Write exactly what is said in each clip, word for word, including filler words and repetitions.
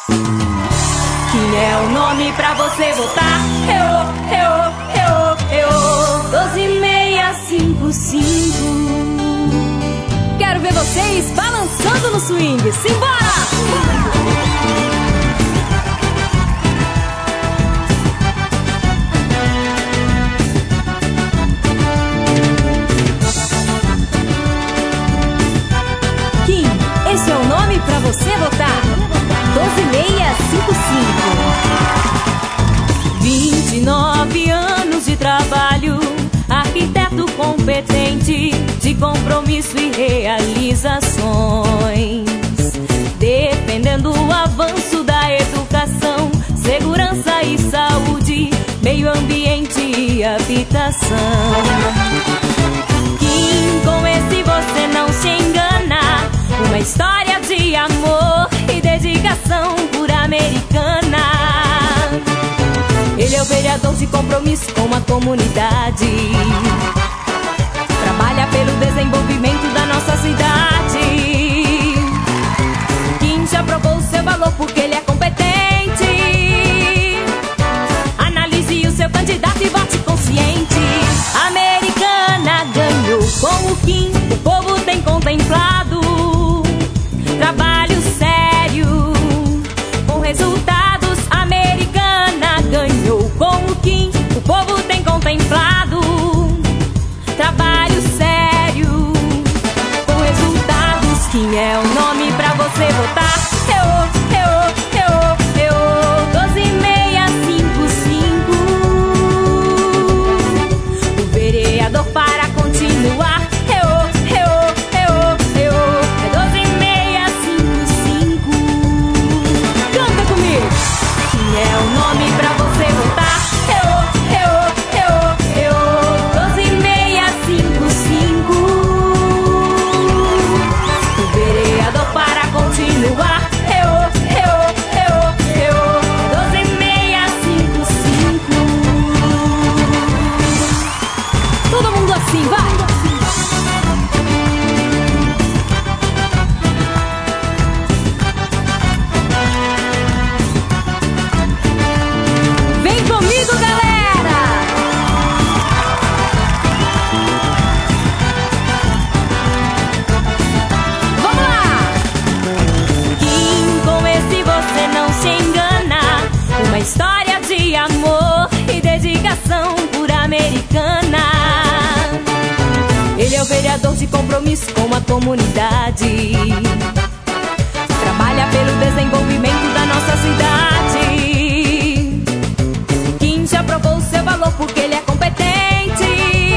Quem é o nome pra você votar? Eu, eu, eu, eu. doze seis cinco cinco. Quero ver vocês balançando no swing. Simbora! Esse é o nome pra você votar. doze seis cinco cinco. vinte e nove anos de trabalho, arquiteto competente, de compromisso e realizações, defendendo o avanço da educação, segurança e saúde, meio ambiente e habitação. Kim, com esse você não se engana. Uma história de amor e dedicação por Americana. Ele é o vereador de compromisso com a comunidade, trabalha pelo desenvolvimento da nossa cidade. Kim já provou o seu valor porque ele é competente. Analise o seu candidato e vote consciente. Americana ganhou com o Kim, o povo tem contemplado. Trabalho sério, com resultados. Americana ganhou com o Kim, o povo tem contemplado. Trabalho sério, com resultados. Quem é o nome pra você votar? Eu, eu, eu, eu. doze seis cinco cinco. O vereador para continuar. É o nome pra você votar. Eu, eu, eu, eu. doze seis cinco cinco. O vereador para continuar. Eu, eu, eu, eu. doze seis cinco cinco. Todo mundo assim, vai! Uma história de amor e dedicação por Americana. Ele é o vereador de compromisso com a comunidade, trabalha pelo desenvolvimento da nossa cidade. Kim já provou o seu valor porque ele é competente.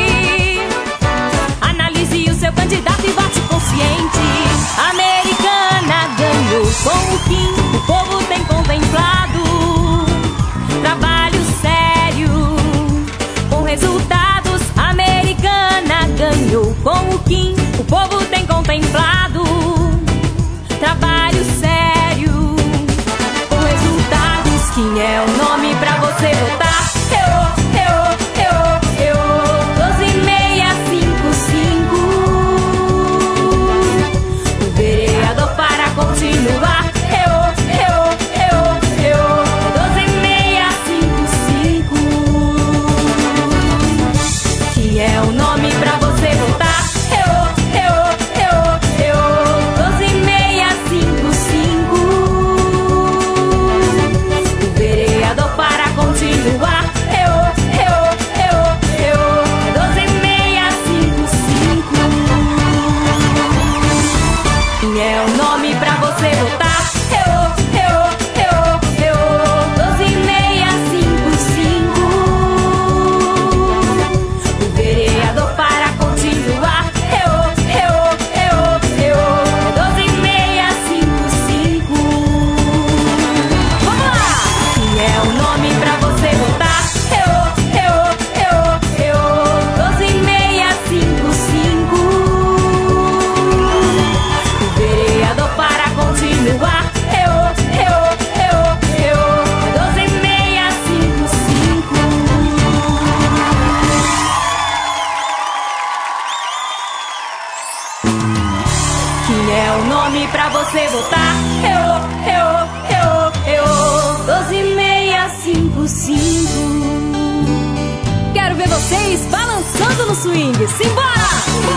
Analise o seu candidato e vote consciente. Americana ganhou com o Kim, o povo tem contemplado. Trabalho sério, com resultados. Americana ganhou com o Kim, o povo tem contemplado. Trabalho sério, com resultados. Quem é o nome pra você votar? Eu, eu, eu, eu. doze seis cinco cinco. O vereador para continuar. É o nome pra você votar. Eu, eu, eu, eu. doze seis cinco cinco. O vereador para continuar. Eu, eu, eu, eu. doze seis cinco cinco. É o nome pra você votar. Eu, eu, eu, eu. doze seis cinco cinco. Vereador para continuar. Eu, eu, eu, eu. doze seis cinco cinco. Vamos lá! Quem é o nome pra você votar? Eu, eu, eu, eu. doze seis cinco cinco. O vereador para continuar. Eu, eu, eu, eu. doze seis cinco cinco. Quem é o nome pra você votar? Eu, eu, eu, cinco cinco. Quero ver vocês balançando no swing. Simbora!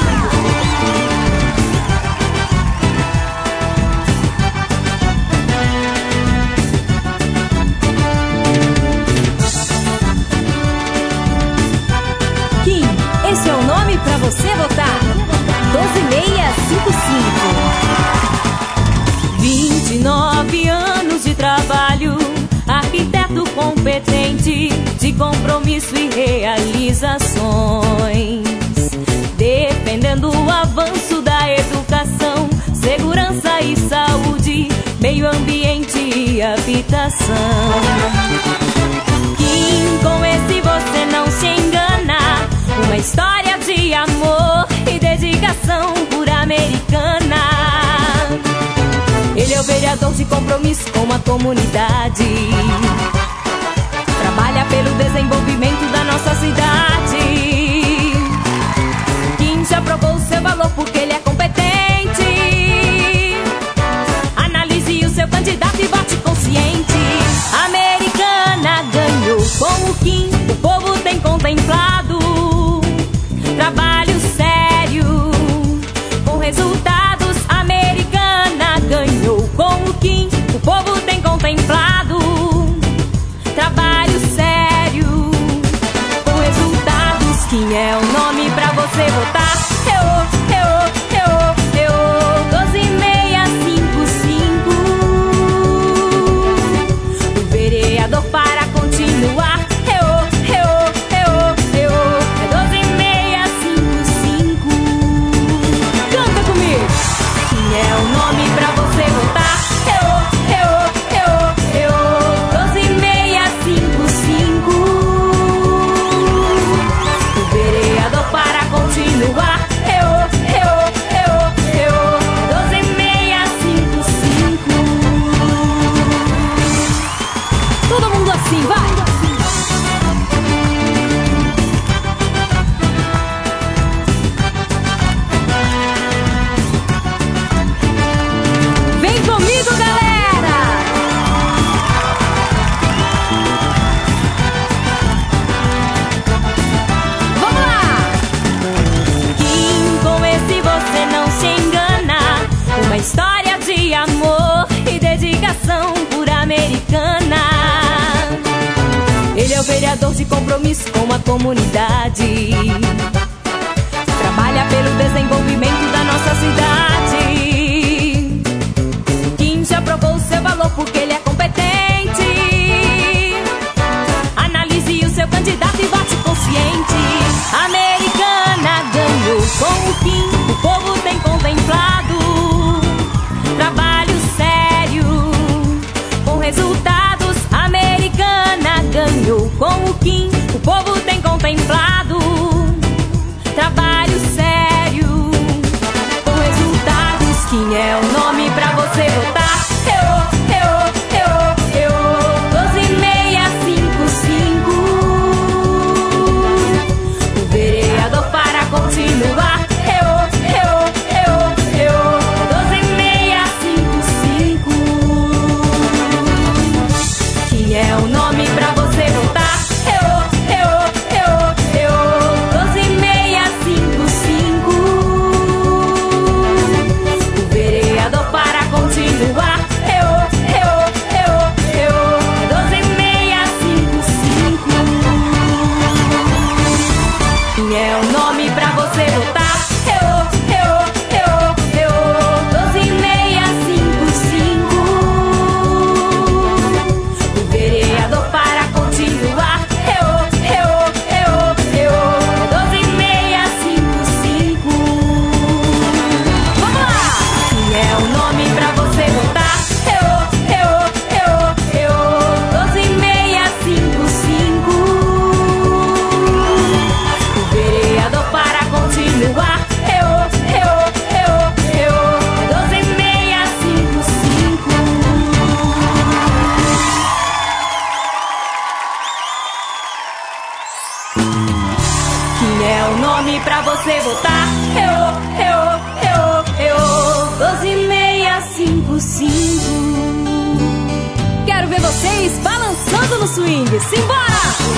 Kim, esse é o nome pra você votar. doze seis cinco cinco. vinte e nove anos de trabalho, arquiteto competente, de compromisso e realizações, defendendo o avanço da educação, segurança e saúde, meio ambiente e habitação. Kim, com esse você não se engana, uma história de amor e dedicação por Americana. Ele é o vereador de compromisso com a comunidade, trabalha pelo desenvolvimento da nossa cidade. Kim já provou o seu valor porque ele é competente. Analise o seu candidato e vote consciente. Americana ganhou com o Kim, o povo tem contemplado. Trabalho sério, com resultados. Americana ganhou com o Kim, o povo tem contemplado. Trabalho sério, com resultados. Kim é o nome pra você votar. Eu, eu, eu, eu, doze seis cinco cinco. O vereador para continuar. Eu, eu, eu, eu, é doze seis cinco cinco. Canta comigo. Kim é o nome pra você votar. Eu, eu, eu, eu, doze seis cinco cinco. O vereador para continuar. Eu, eu, eu, eu, doze seis cinco cinco. Todo mundo assim, vai! Vem comigo, galera! Vamos lá! Kim, com esse você não se engana, uma história de amor e dedicação por Americana. Ele é o vereador de compromisso com a comunidade, trabalha pelo desenvolvimento da nossa cidade. Kim já provou o seu valor porque ele é competente. Analise o seu candidato e vote consciente. Americana ganhou com o Kim, o povo tem contemplado. Trabalho sério, com resultados. Americana ganhou com o Kim, o povo tem contemplado. Trabalho sério, com resultados. Kim é o nome pra você votar. Eu, eu, eu, eu, doze seis cinco cinco. O vereador para continuar. Eu, eu, eu, eu, doze seis cinco cinco. Kim é o nome pra você votar. Eu, eu, eu, eu, doze seis cinco cinco. O vereador para continuar. Eu, eu, eu, eu, doze seis cinco cinco. Kim é o nome pra você votar. Eu, eu, eu, eu, doze seis cinco cinco. O vereador para continuar. Eu, eu, eu, eu, doze seis cinco cinco. Vamos lá! Kim é o nome pra você votar. Eu, eu, eu, eu, doze seis cinco cinco. O vereador para continuar. Eu, eu, eu, eu, doze seis cinco cinco. Kim é o nome pra você votar. Eu, eu, eu, eu, doze seis cinco cinco. Quero ver vocês balançando no swing, simbora!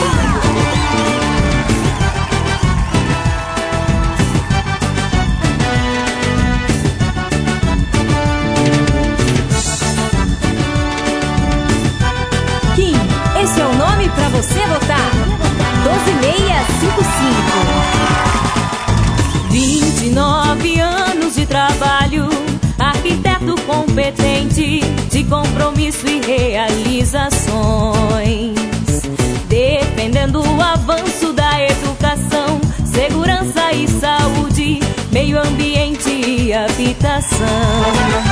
Kim, esse é o nome pra você votar. doze seis cinco cinco. vinte e nove anos de trabalho, arquiteto competente, de compromisso e realizações, defendendo o avanço da educação, segurança e saúde, meio ambiente e habitação.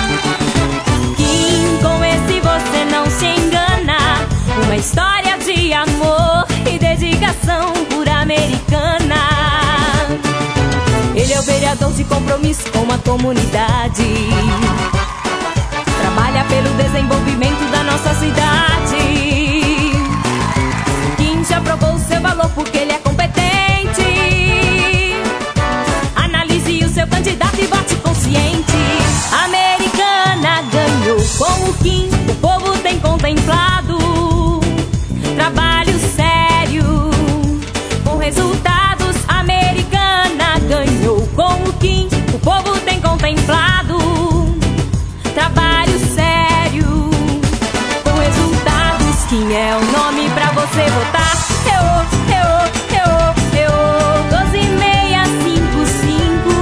Kim, com esse você não se engana, uma história de amor e dedicação por Americana. Ele é o vereador de compromisso com a comunidade, trabalha pelo desenvolvimento da nossa cidade. Kim já provou o seu valor porque ele é competente. Analise o seu candidato e vote consciente. Americana ganhou com o Kim, o povo tem contemplado. Trabalho sério, com resultados. Americana ganhou com o Kim, o povo tem contemplado. Trabalho sério, com resultados. Kim é o nome pra você votar. Eu, eu, eu, eu, doze seis cinco cinco.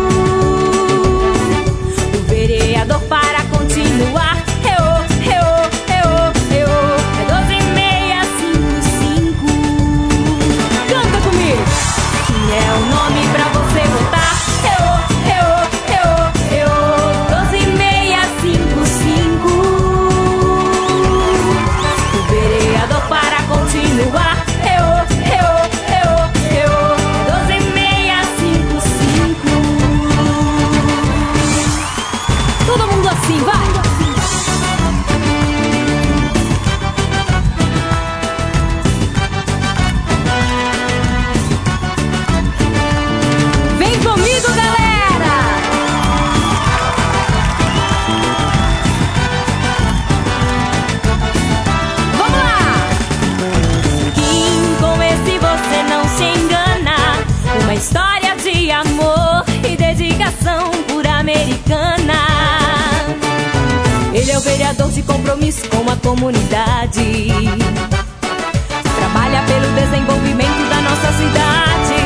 O vereador para continuar. Eu, eu, eu, eu, é doze seis cinco cinco. Canta comigo. Kim é o nome pra você votar. Eu, eu, eu, eu, doze seis cinco cinco. O vereador para continuar. Eu, eu, eu, eu, doze seis cinco cinco. Todo mundo assim, vai! Vem comigo, galera! Vamos lá! Kim, com esse você não se engana, uma história de amor e dedicação por Americana. Ele é o vereador de compromisso com a comunidade, trabalha pelo desenvolvimento da nossa cidade.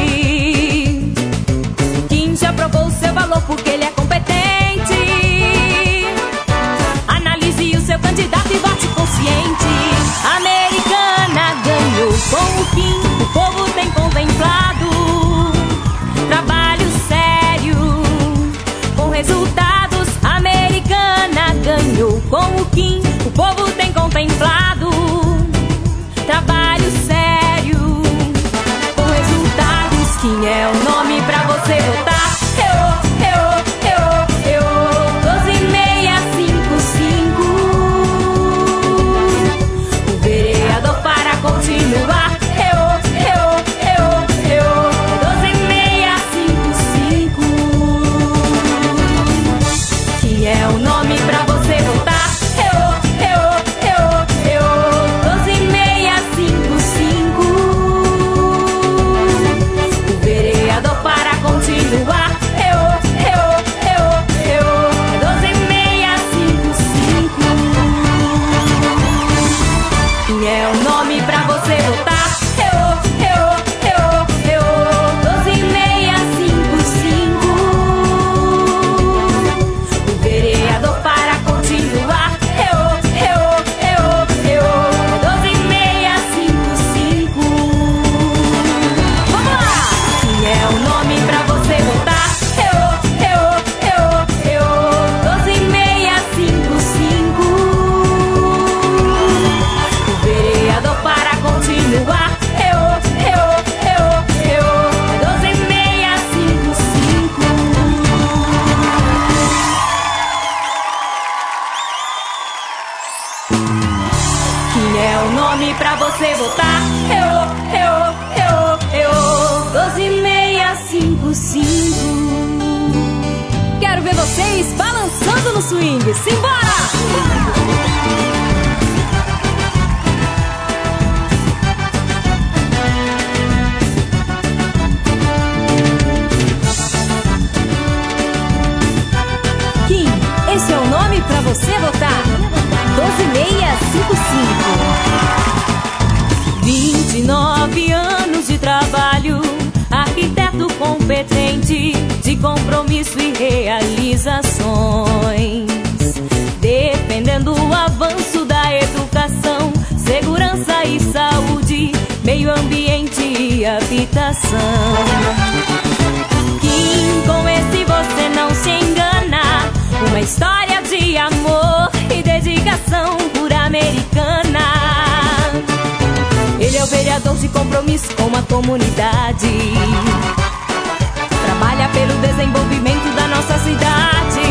Kim já provou o seu valor porque ele é competente. Analise o seu candidato e vote consciente. Americana ganhou com o Kim, o povo tem contemplado. Trabalho sério, com resultados. Americana ganhou com o Kim, o povo tem contemplado. Trabalho sério, com resultados. Kim é o nome pra você votar. Eu, eu, eu, eu, doze seis cinco cinco. O vereador para continuar. Eu, eu, eu, eu, doze seis cinco cinco. Kim é o nome pra você votar. Eu, eu, eu, eu, doze seis cinco cinco. O vereador para continuar. Eu, eu, eu, eu, doze seis cinco cinco. Kim é o nome pra você votar. Eu, eu, eu, eu, doze seis cinco cinco. O vereador para continuar. Eu, eu, eu, eu, doze seis cinco cinco. Vamos lá! Kim é o nome pra você votar. Eu, eu, eu, eu, doze seis cinco cinco. O vereador para continuar. Eu, eu, eu, eu, doze seis cinco cinco. Kim é o nome pra você votar. Eu, eu, eu, eu, doze seis cinco cinco. Quero ver vocês balançando no swing. Simbora! você votar. doze seis cinco cinco. vinte e nove anos de trabalho, arquiteto competente, de compromisso e realizações, defendendo o avanço da educação, segurança e saúde, meio ambiente e habitação. Kim, com esse você não se engana, uma história de amor e dedicação por Americana. Ele é o vereador de compromisso com a comunidade, trabalha pelo desenvolvimento da nossa cidade.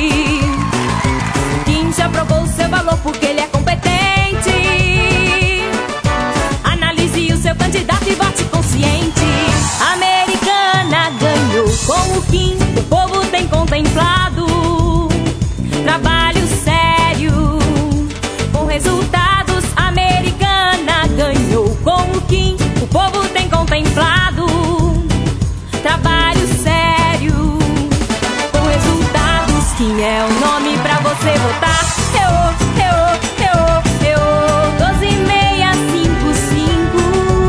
Kim já provou seu valor porque ele é competente. Analise o seu candidato e vote consciente. Americana ganhou com o Kim, o povo tem contemplado. Trabalho sério, com resultados. Americana ganhou com o Kim, o povo tem contemplado. Trabalho sério, com resultados. Kim é o nome pra você votar. Eu, eu, eu, eu, doze seis cinco cinco.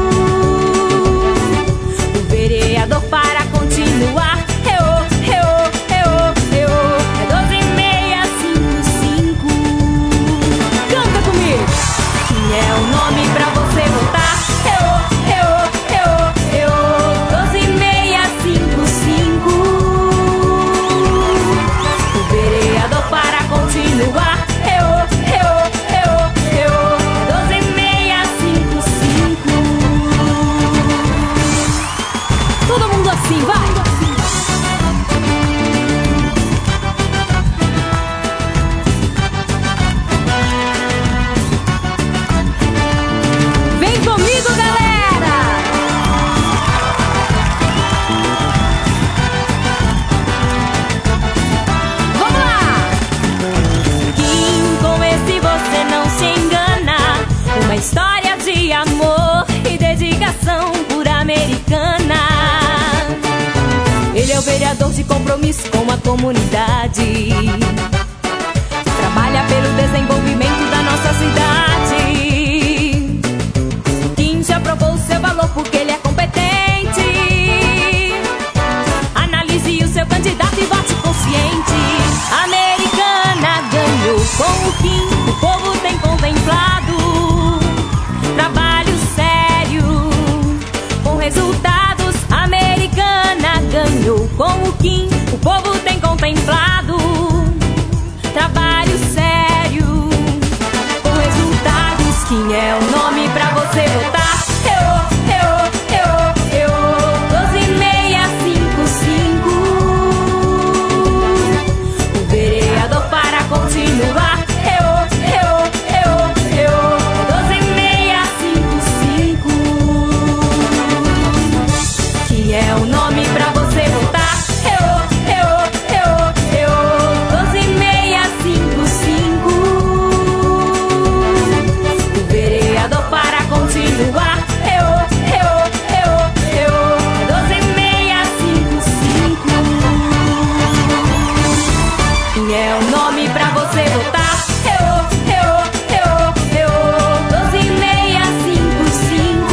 O vereador para continuar. Eu, eu, eu, eu, é doze seis cinco cinco. Canta comigo. Kim é o nome pra você votar. Eu, eu, eu, eu, doze seis cinco cinco. O vereador para continuar. Eu, eu, eu, eu, doze seis cinco cinco. Todo mundo assim, vai! Vem comigo, galera! Vamos lá! Kim, com esse você não se engana, uma história de amor e dedicação por Americana. Ele é o vereador de compromisso com a comunidade, trabalha pelo desenvolvimento da nossa cidade. Kim já provou seu valor porque ele é competente. Analise o seu candidato e vote consciente. Americana ganhou com o Kim, o povo tem contemplado. Trabalho sério, com resultados. Americana ganhou com o Kim, o povo tem contemplado. Trabalho sério, com resultados. Kim é o nome pra você votar. Eu, eu, eu, eu, doze seis cinco cinco. O vereador para continuar. Eu, eu, eu, eu, doze seis cinco cinco. Kim é o nome pra você votar. Eu, eu, eu, eu, doze seis cinco cinco. O vereador para continuar. Eu, eu, eu, eu, doze seis cinco cinco. Kim é o nome pra você votar. Eu, eu, eu, eu, doze seis cinco cinco.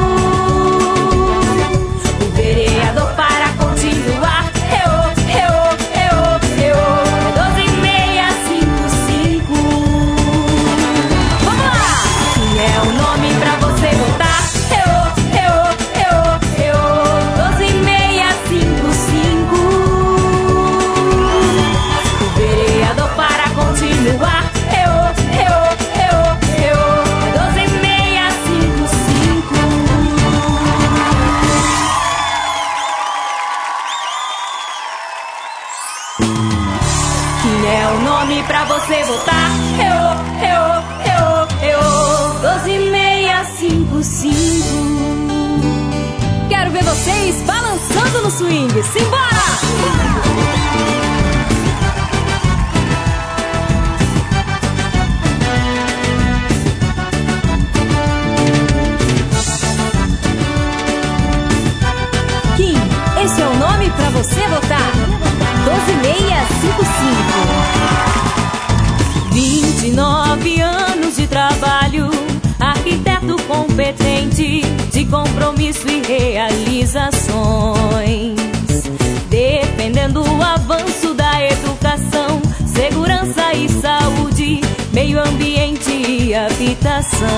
O vereador para continuar. Eu, eu, eu, eu, doze seis cinco cinco. Vamos lá! Kim é o nome pra você votar. Eu, eu, eu, eu, doze seis cinco cinco. O vereador para continuar. Eu, eu, eu, eu, doze seis cinco cinco. Kim é o nome pra você votar. Eu, eu, eu, eu, doze seis cinco cinco. Quero ver vocês balançando no swing. Simbora! Kim, esse é o nome pra você votar. doze seis cinco cinco. competente de compromisso e realizações, defendendo o avanço da educação, segurança e saúde, meio ambiente e habitação.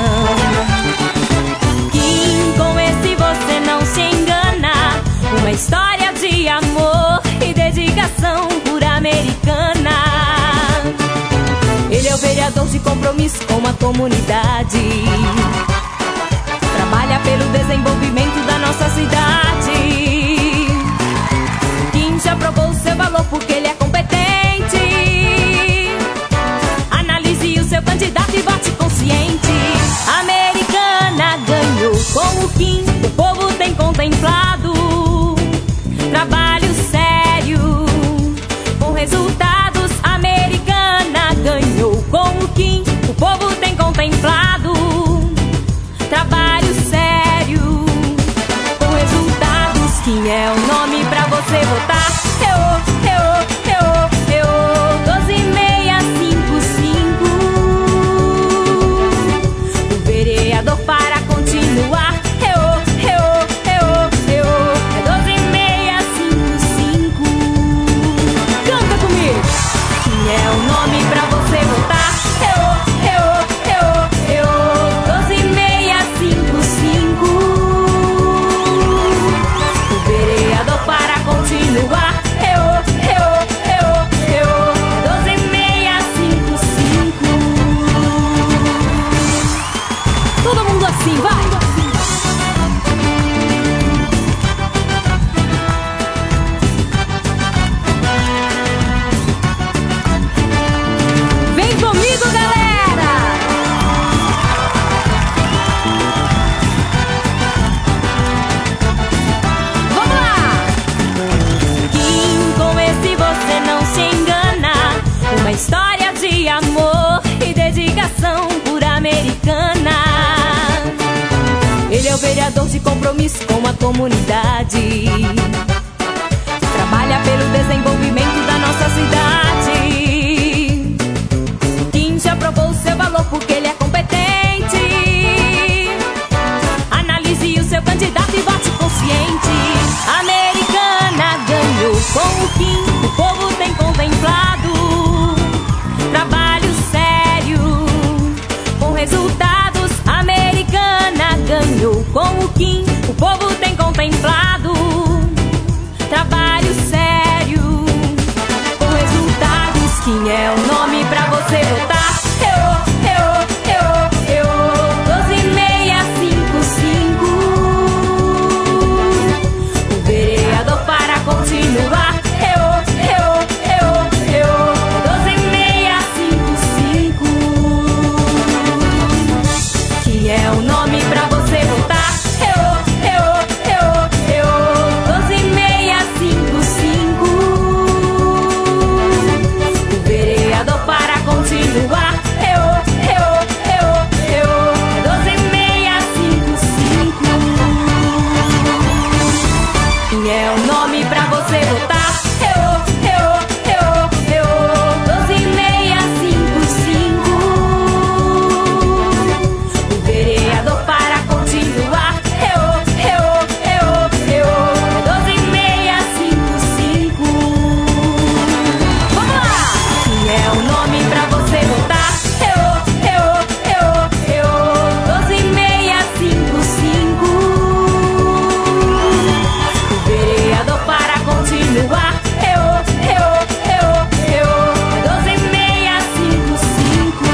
Kim, com esse você não se engana, uma história de amor e dedicação por Americana. Ele é o vereador de compromisso com a comunidade, trabalha pelo desenvolvimento da nossa cidade. Kim já provou o seu valor porque ele é competente. Analise o seu candidato e vote consciente. Americana ganhou com o Kim, o povo tem contemplado trabalho sério com resultados. Americana ganhou com o Kim, o povo tem contemplado trabalho sério com resultados. Kim é o nome pra você votar. Eu, eu, eu, eu, doze seis cinco cinco. O vereador para continuar. Eu, eu, eu, eu, é doze seis cinco cinco. Canta comigo. Kim é o nome pra você votar. Eu, eu, eu, eu, doze seis cinco cinco. O vereador para continuar. Eu, eu, eu, eu, doze seis cinco cinco. Todo mundo assim, vai! Vem comigo, galera! Vamos lá! Kim, com esse você não se engana, uma história de amor e dedicação por Americana. Ele é o vereador de compromisso com a comunidade, trabalha pelo desenvolvimento da nossa cidade. Kim já provou o seu valor porque ele é competente. Analise o seu candidato e vote consciente. Americana ganhou com o Kim, o povo tem contemplado trabalho sério com resultados. Americana ganhou com o Kim, o povo tem contemplado trabalho sério com resultados. Kim é o nome pra você votar. Eu, eu, eu, eu, doze seis cinco cinco. O vereador para continuar. Eu, eu, eu, eu, doze seis cinco cinco. Kim é o nome pra você votar. Eu, eu, eu, eu, doze seis cinco cinco. O vereador para continuar. Eu, eu, eu, eu, doze seis cinco cinco. Kim é o nome pra você votar. Eu, eu, eu, eu, doze seis cinco cinco. O vereador para continuar. Eu, eu, eu, eu, doze seis cinco cinco. Vamos lá! Kim é o nome pra você votar. Eu, eu, eu, eu, doze seis cinco cinco. O vereador para continuar. Eu, eu, eu, eu, doze seis cinco cinco.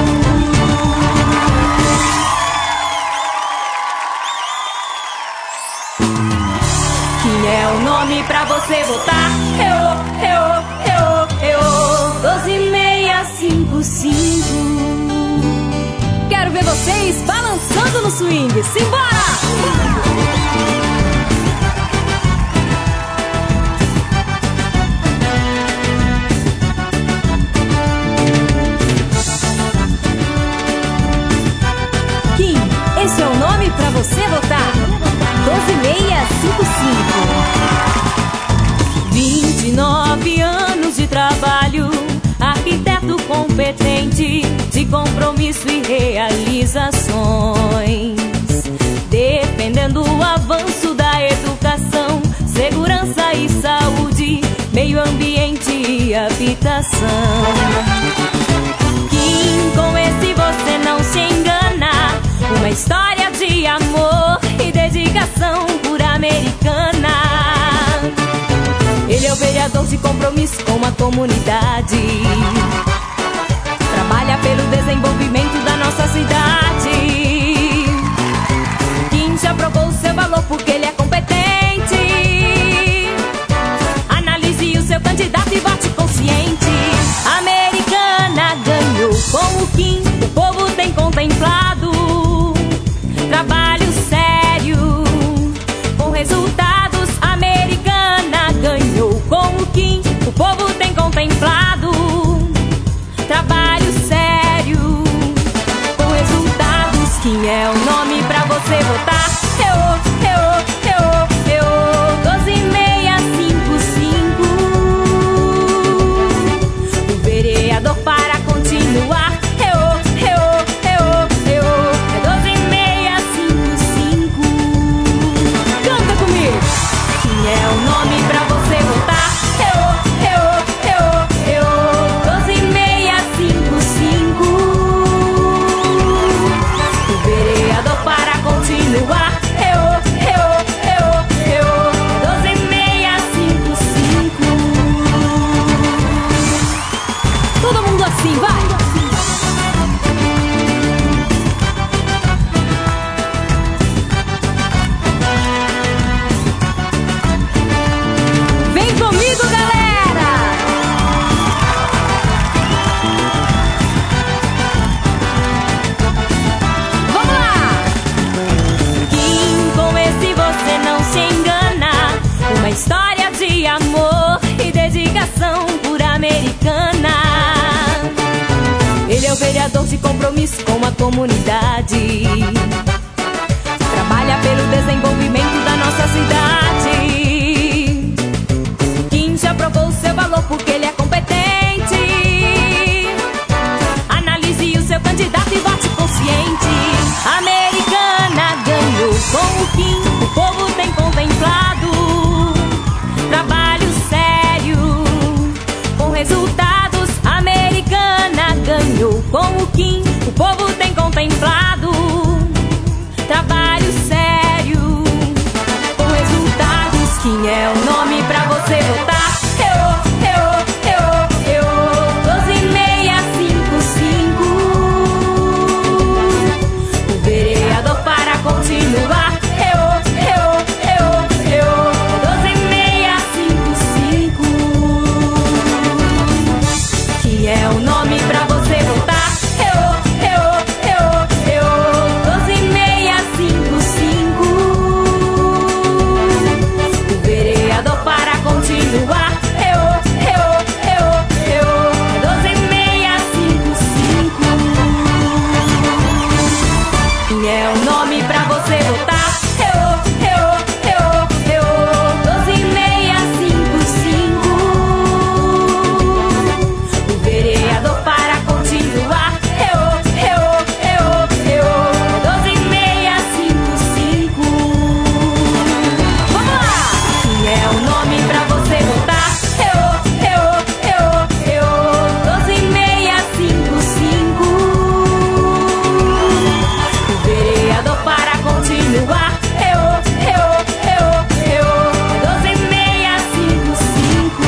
Kim é o nome pra você votar. Eu, eu, eu, eu, doze seis cinco cinco. Quero ver vocês balançando no swing. Simbora! Kim, esse é o nome pra você votar. doze seis cinco cinco. vinte e nove anos de trabalho, arquiteto competente de compromisso e realizações, avanço da educação, segurança e saúde, meio ambiente e habitação. Kim, com esse você não se engana, uma história de amor e dedicação por Americana. Ele é o vereador de compromisso com a comunidade, trabalha pelo desenvolvimento da nossa cidade. Kim já provou o seu valor porque ele é competente. Analise o seu candidato e vote consciente. Americana ganhou com o Kim, o povo tem contemplado. Trabalho sério, com resultados. Americana ganhou com o Kim, o povo tem contemplado. Trabalho sério, com resultados. Kim é o nome pra você votar. Eu, eu, eu, eu, doze seis cinco cinco. O vereador para continuar. Eu, eu, eu, eu, é doze seis cinco cinco. Canta comigo. Kim é o nome pra você votar. Eu, eu, eu, eu, doze seis cinco cinco. O vereador para continuar. Eu, eu, eu, eu, doze seis cinco cinco. Todo mundo assim, vai! Vem comigo, galera! Vamos lá! Kim, com esse você não se engana, uma história de amor e dedicação por Americana. Ele é o vereador de compromisso com a comunidade, trabalha pelo desenvolvimento da nossa cidade. Kim já provou o seu valor porque ele é competente. Analise o seu candidato e vote consciente. Americana ganhou com o Kim, o povo tem contemplado. Trabalho sério, com resultados. Americana ganhou com o Kim, o povo tem contemplado. Trabalho sério, com resultados. Kim é o nome pra você votar. Eu, eu, eu, eu, doze seis cinco cinco. O vereador para continuar. Eu, eu, eu, eu, doze seis cinco cinco. Kim é o nome pra você votar. Eu, eu, eu, eu, doze seis cinco cinco. O vereador para continuar. Eu, eu, eu, eu, doze seis cinco cinco. Kim é o nome pra você votar. Eu, eu, eu, eu, doze seis cinco cinco. O vereador para continuar. Eu, eu, eu, eu, doze seis cinco cinco. Vamos lá! Kim é o nome pra você votar. Eu, eu, eu, eu, doze seis cinco cinco. O vereador para continuar. Eu, eu, eu, eu, doze seis cinco cinco.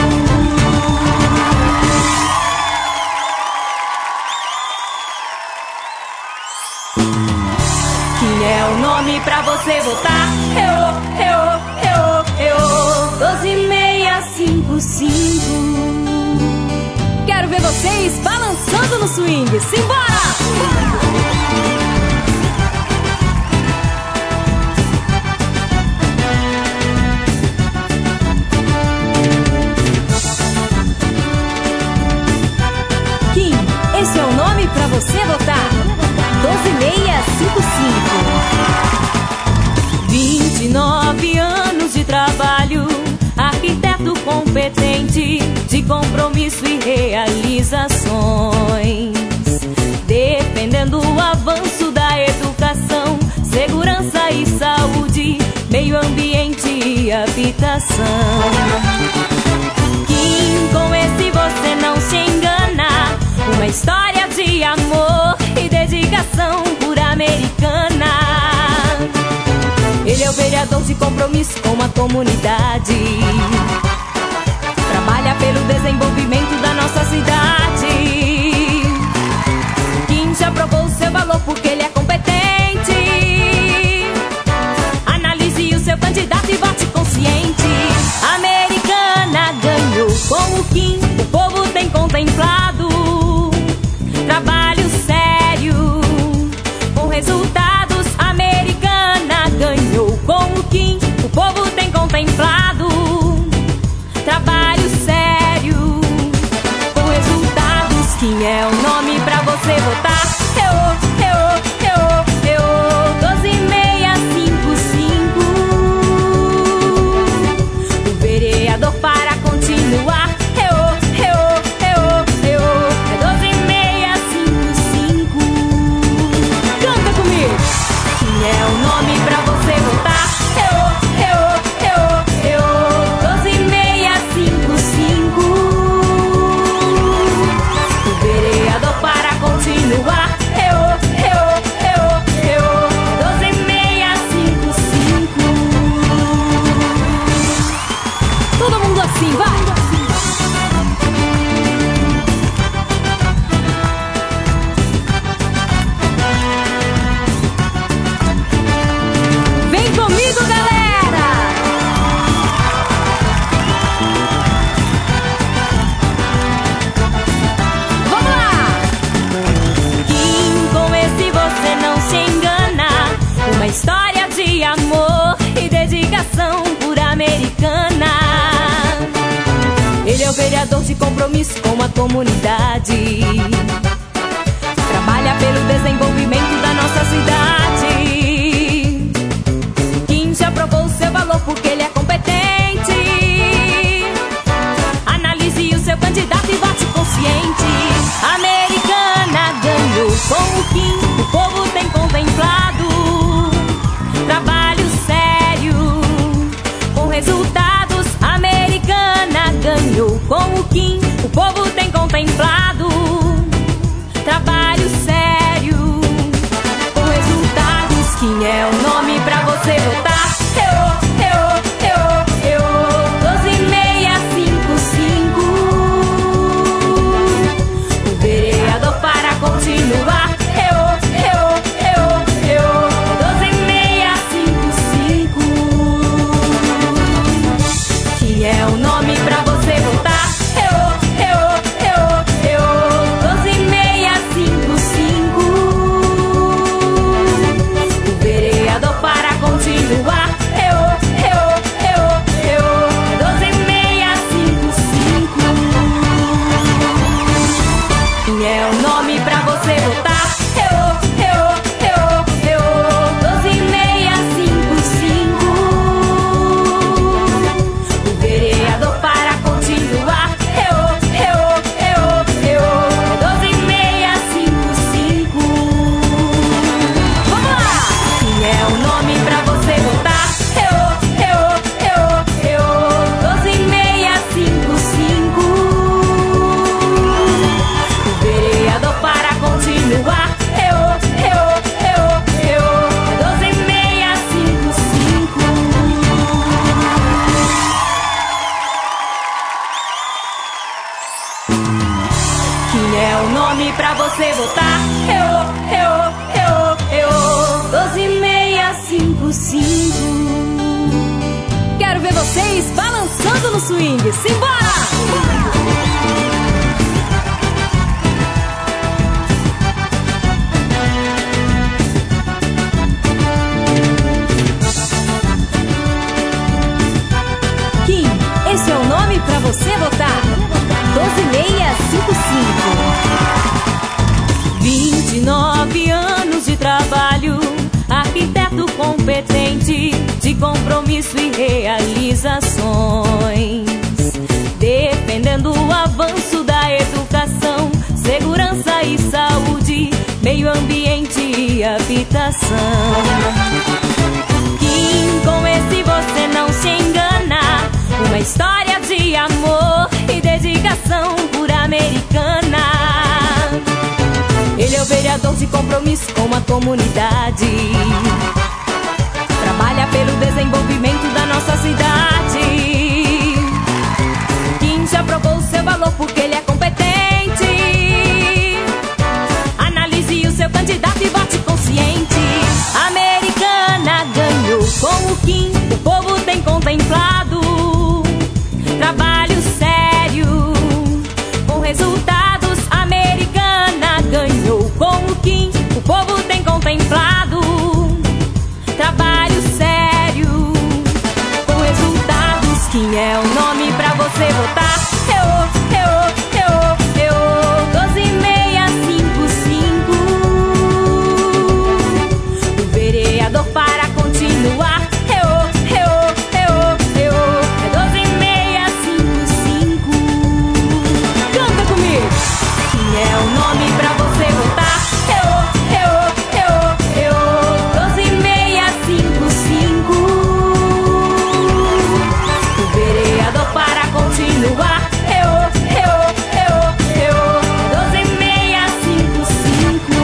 Kim é o nome pra você votar. Eu, eu, eu, eu, doze seis cinco cinco. Quero ver vocês balançando no swing. Simbora! Kim, esse é o nome pra você votar. doze seis cinco cinco. vinte e nove anos de trabalho, arquiteto competente, de compromisso e realizações, defendendo o avanço da educação, segurança e saúde, meio Kim, com esse você não se engana. Uma história de amor e dedicação por Americana. Ele é o vereador de compromisso com a comunidade. Trabalha pelo desenvolvimento da nossa cidade. Kim já provou seu valor porque ele é competente. Analise o seu candidato e vote consciente. Americana ganhou com o Kim, o povo tem contemplado. Trabalho sério, com resultados. Americana ganhou com o Kim, o povo tem contemplado. Trabalho sério, com resultados. Kim é o nome pra você votar. Eu, eu, eu, eu, doze seis cinco cinco. O vereador para continuar. Eu, eu, eu, eu, é doze seis cinco cinco. Canta comigo! Kim é o nome pra você votar. Eu, eu, eu, eu, doze seis cinco cinco. O vereador para continuar. Eu, eu, eu, eu, doze seis cinco cinco. Todo mundo assim, vai! Vem comigo, galera! Vamos lá! Kim, com esse você não se engana. Uma história de amor e dedicação por Americana. Ele é o vereador de compromisso com a comunidade. Trabalha pelo desenvolvimento da nossa cidade. Kim já provou seu valor porque ele é competente. Analise o seu candidato e vote consciente. Americana ganhou com o Kim, o povo tem contemplado. Trabalho sério, com resultados. Americana ganhou com o Kim, o povo tem contemplado. Trabalho sério, com resultados. Kim é o nome pra você votar. Eu, eu, eu, eu, doze seis cinco cinco. O vereador para continuar. Eu, eu, eu, eu, doze seis cinco cinco. Kim é o nome pra você votar. Eu, eu, eu, eu, doze seis cinco cinco. O vereador para continuar. Eu, eu, eu, eu, doze seis cinco cinco. Kim é o nome pra você votar. Eu, eu, eu, eu, doze seis cinco cinco. O vereador para continuar. Eu, eu, eu, eu, doze seis cinco cinco. Vamos lá! Kim é o nome pra você votar. Eu, eu, eu, eu, doze seis cinco cinco. O vereador para continuar. Eu, eu, eu, eu, doze seis cinco cinco. Kim é o nome pra você votar. Eu, eu, eu, eu, doze seis cinco cinco. Quero ver vocês balançando no swing. Simbora! Kim, esse é o nome pra você votar. doze seis cinco cinco. vinte e nove anos de trabalho, arquiteto competente, de compromisso e realizações, defendendo o avanço da educação, segurança e saúde, meio ambiente e habitação. Kim, com esse você não se engana. dedicação por Americana. Ele é o vereador de compromisso com a comunidade, trabalha pelo desenvolvimento da nossa cidade. Kim já provou o seu valor porque ele é competente. Analise o seu candidato e vote consciente. Americana ganhou com o Kim, o povo tem contemplado. Trabalho sério, com resultados. Americana ganhou com o Kim, o povo tem contemplado. Trabalho sério, com resultados. Kim é o nome pra você votar. Eu, eu, eu, eu, doze seis cinco cinco. O vereador para continuar. Eu, eu, eu, eu, é doze seis cinco cinco. Canta comigo! Kim é o nome pra você votar. Eu, eu, eu, eu, doze seis cinco cinco. O vereador para continuar. Eu, eu, eu, eu, doze seis cinco cinco.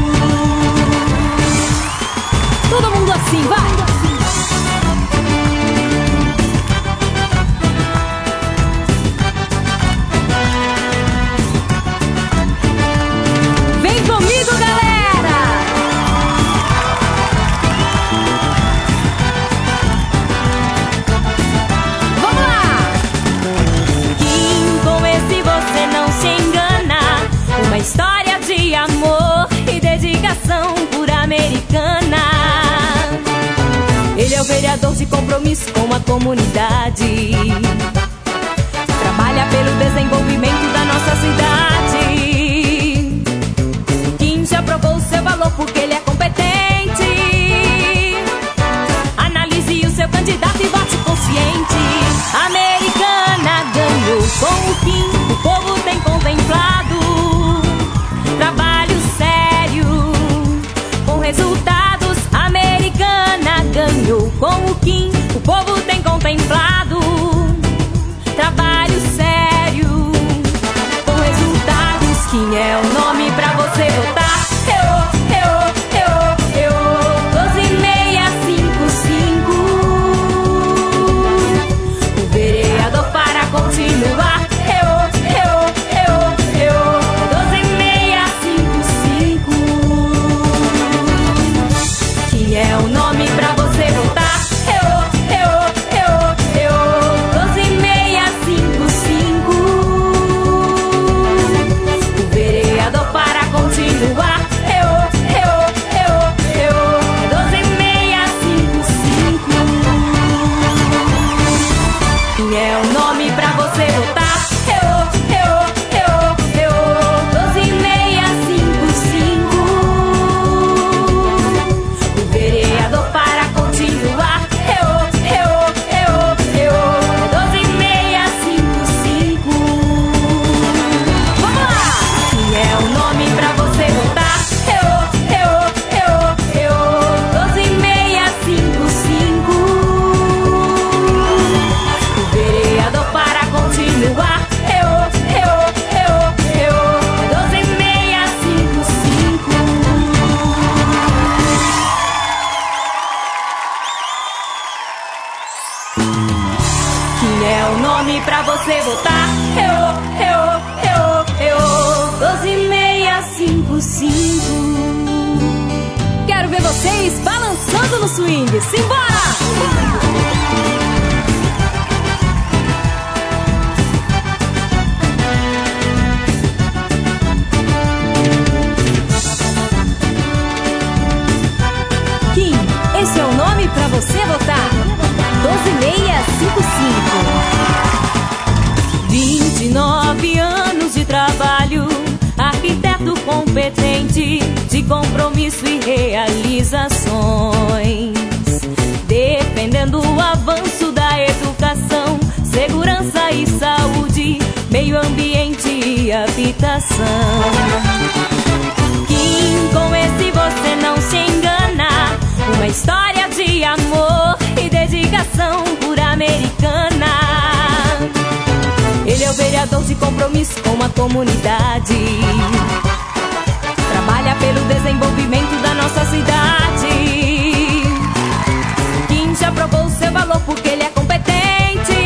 Todo mundo assim, vai! Vem comigo, galera! Vamos lá! Kim, com esse você não se engana. Uma história de amor e dedicação por Americana. Ele é o vereador de compromisso com a comunidade, trabalha pelo desenvolvimento da nossa cidade. Kim já provou o seu valor porque ele é competente. Analise o seu candidato e vote consciente. Americana ganhou com o Kim, o povo tem contemplado. Trabalho sério, com resultados. Americana ganhou com o Kim, o povo tem contemplado. Trabalho sério, com resultados. Kim é o nome pra você votar. Eu, eu, eu, eu, doze seis cinco cinco. O vereador para continuar. Eu, eu, eu, eu, doze seis cinco cinco. Kim é o nome pra você votar. Eu, eu, eu, eu, doze seis cinco cinco. O vereador para continuar. Eu, eu, eu, eu, doze seis cinco cinco. Kim é o nome pra você votar. Eu, eu, eu, eu, doze seis cinco cinco. O vereador para continuar. Eu, eu, eu, eu, doze seis cinco cinco. Vamos lá! Kim é o nome pra você votar. Eu, eu, eu, eu, doze seis cinco cinco. O vereador para continuar. Eu, eu, eu, eu, doze seis cinco cinco. Kim é o nome pra você votar. Eu, eu, eu, eu, doze seis cinco cinco. Quero ver vocês balançando no swing. Simbora! Kim, esse é o nome pra você votar. doze seis cinco cinco. vinte e nove anos de trabalho, arquiteto competente, de compromisso e realizações, defendendo o avanço da educação, segurança e saúde, meio ambiente e habitação. Kim, com esse você não se engana. Uma história de amor e dedicação por Americana. Ele é o vereador vereador de compromisso com a comunidade. Trabalha pelo desenvolvimento da nossa cidade. Kim já provou seu valor porque ele é competente.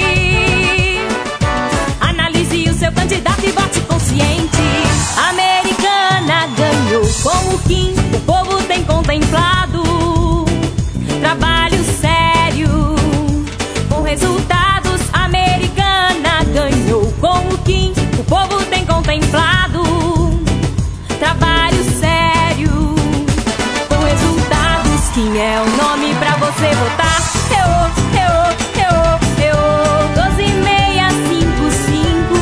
Analise o seu candidato e vote consciente. Americana ganhou com o Kim, o povo tem contemplado. Trabalho sério, com resultados. Americana ganhou com o Kim, o povo tem contemplado. Trabalho sério, com resultados. Kim é o nome pra você votar. Eu, eu, eu, eu, doze seis cinco cinco.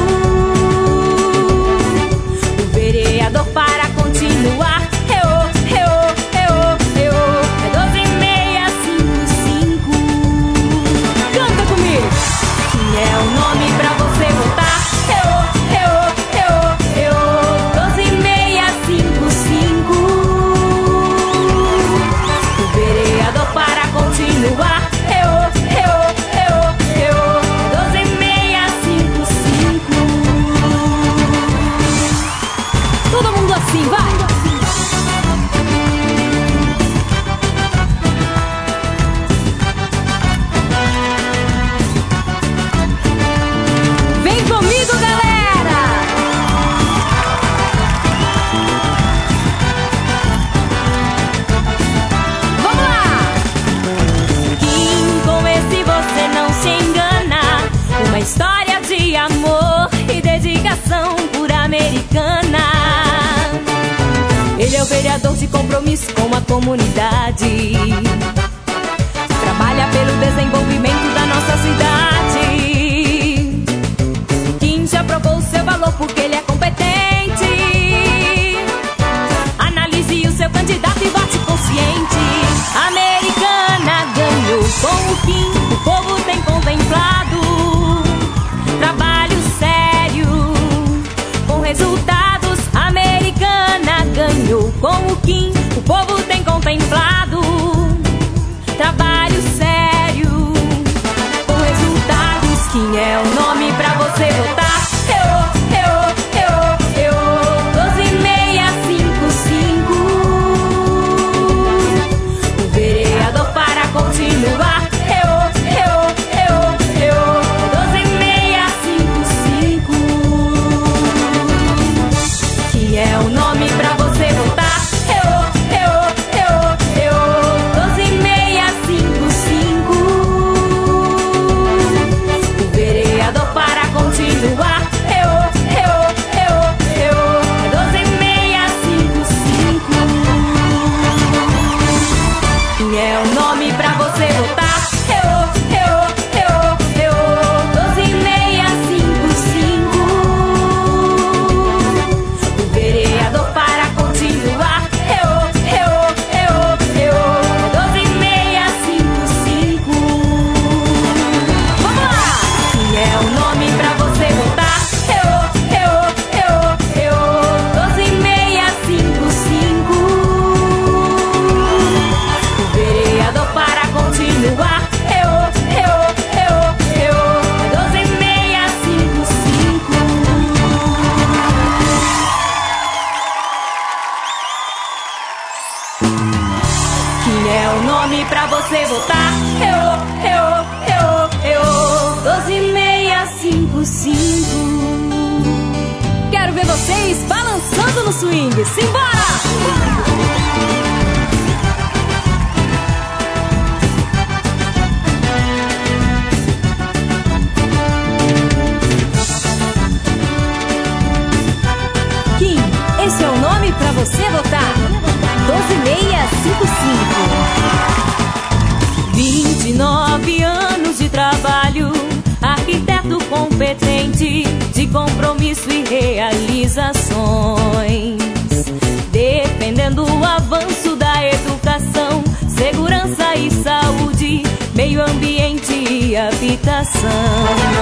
O vereador para continuar. Eu, eu, eu, eu, é doze seis cinco cinco. Canta comigo! Kim é o nome pra você votar. Eu, eu, eu, eu, doze seis cinco cinco. O vereador para continuar. Eu, eu, eu, eu, doze seis cinco cinco. Todo mundo assim, vai! Vem comigo, galera! Vamos lá! Kim, com esse você não se engana. Uma história de amor e dedicação por Americana. Ele é o vereador de compromisso com a comunidade. Trabalha pelo desenvolvimento da nossa cidade. Kim já provou seu valor porque ele é competente. Analise o seu candidato e vote consciente. Americana ganhou com o Kim, o povo tem contemplado. Trabalho sério, com resultados. Americana ganhou com o Kim, o povo tem contemplado. Trabalho sério, com resultados. Kim é o nome pra você votar. Eu, eu, eu, eu, doze seis cinco cinco. O vereador para continuar. Eu, eu, eu, eu, doze seis cinco cinco. Kim é o nome pra você votar. Eu, eu, eu, eu, doze seis cinco cinco. O vereador para continuar. Eu, eu, eu, eu, doze seis cinco cinco. Kim é o nome pra você votar. Eu, eu, eu, eu, doze seis cinco cinco. O vereador para continuar. Eu, eu, eu, eu, doze seis cinco cinco. Vamos lá! Kim é o nome pra você votar. Eu, eu, eu, eu, doze seis cinco cinco. O vereador para continuar. Eu, eu, eu, eu, doze seis cinco cinco. Kim é o nome pra você votar. Eu, eu, eu, eu, doze seis cinco cinco. Quero ver vocês balançando no swing. Simbora! Kim, esse é o nome pra você votar. doze seis cinco cinco. vinte e nove anos de trabalho, arquiteto competente, de compromisso e realizações, defendendo o avanço da educação, segurança e saúde, meio ambiente e habitação.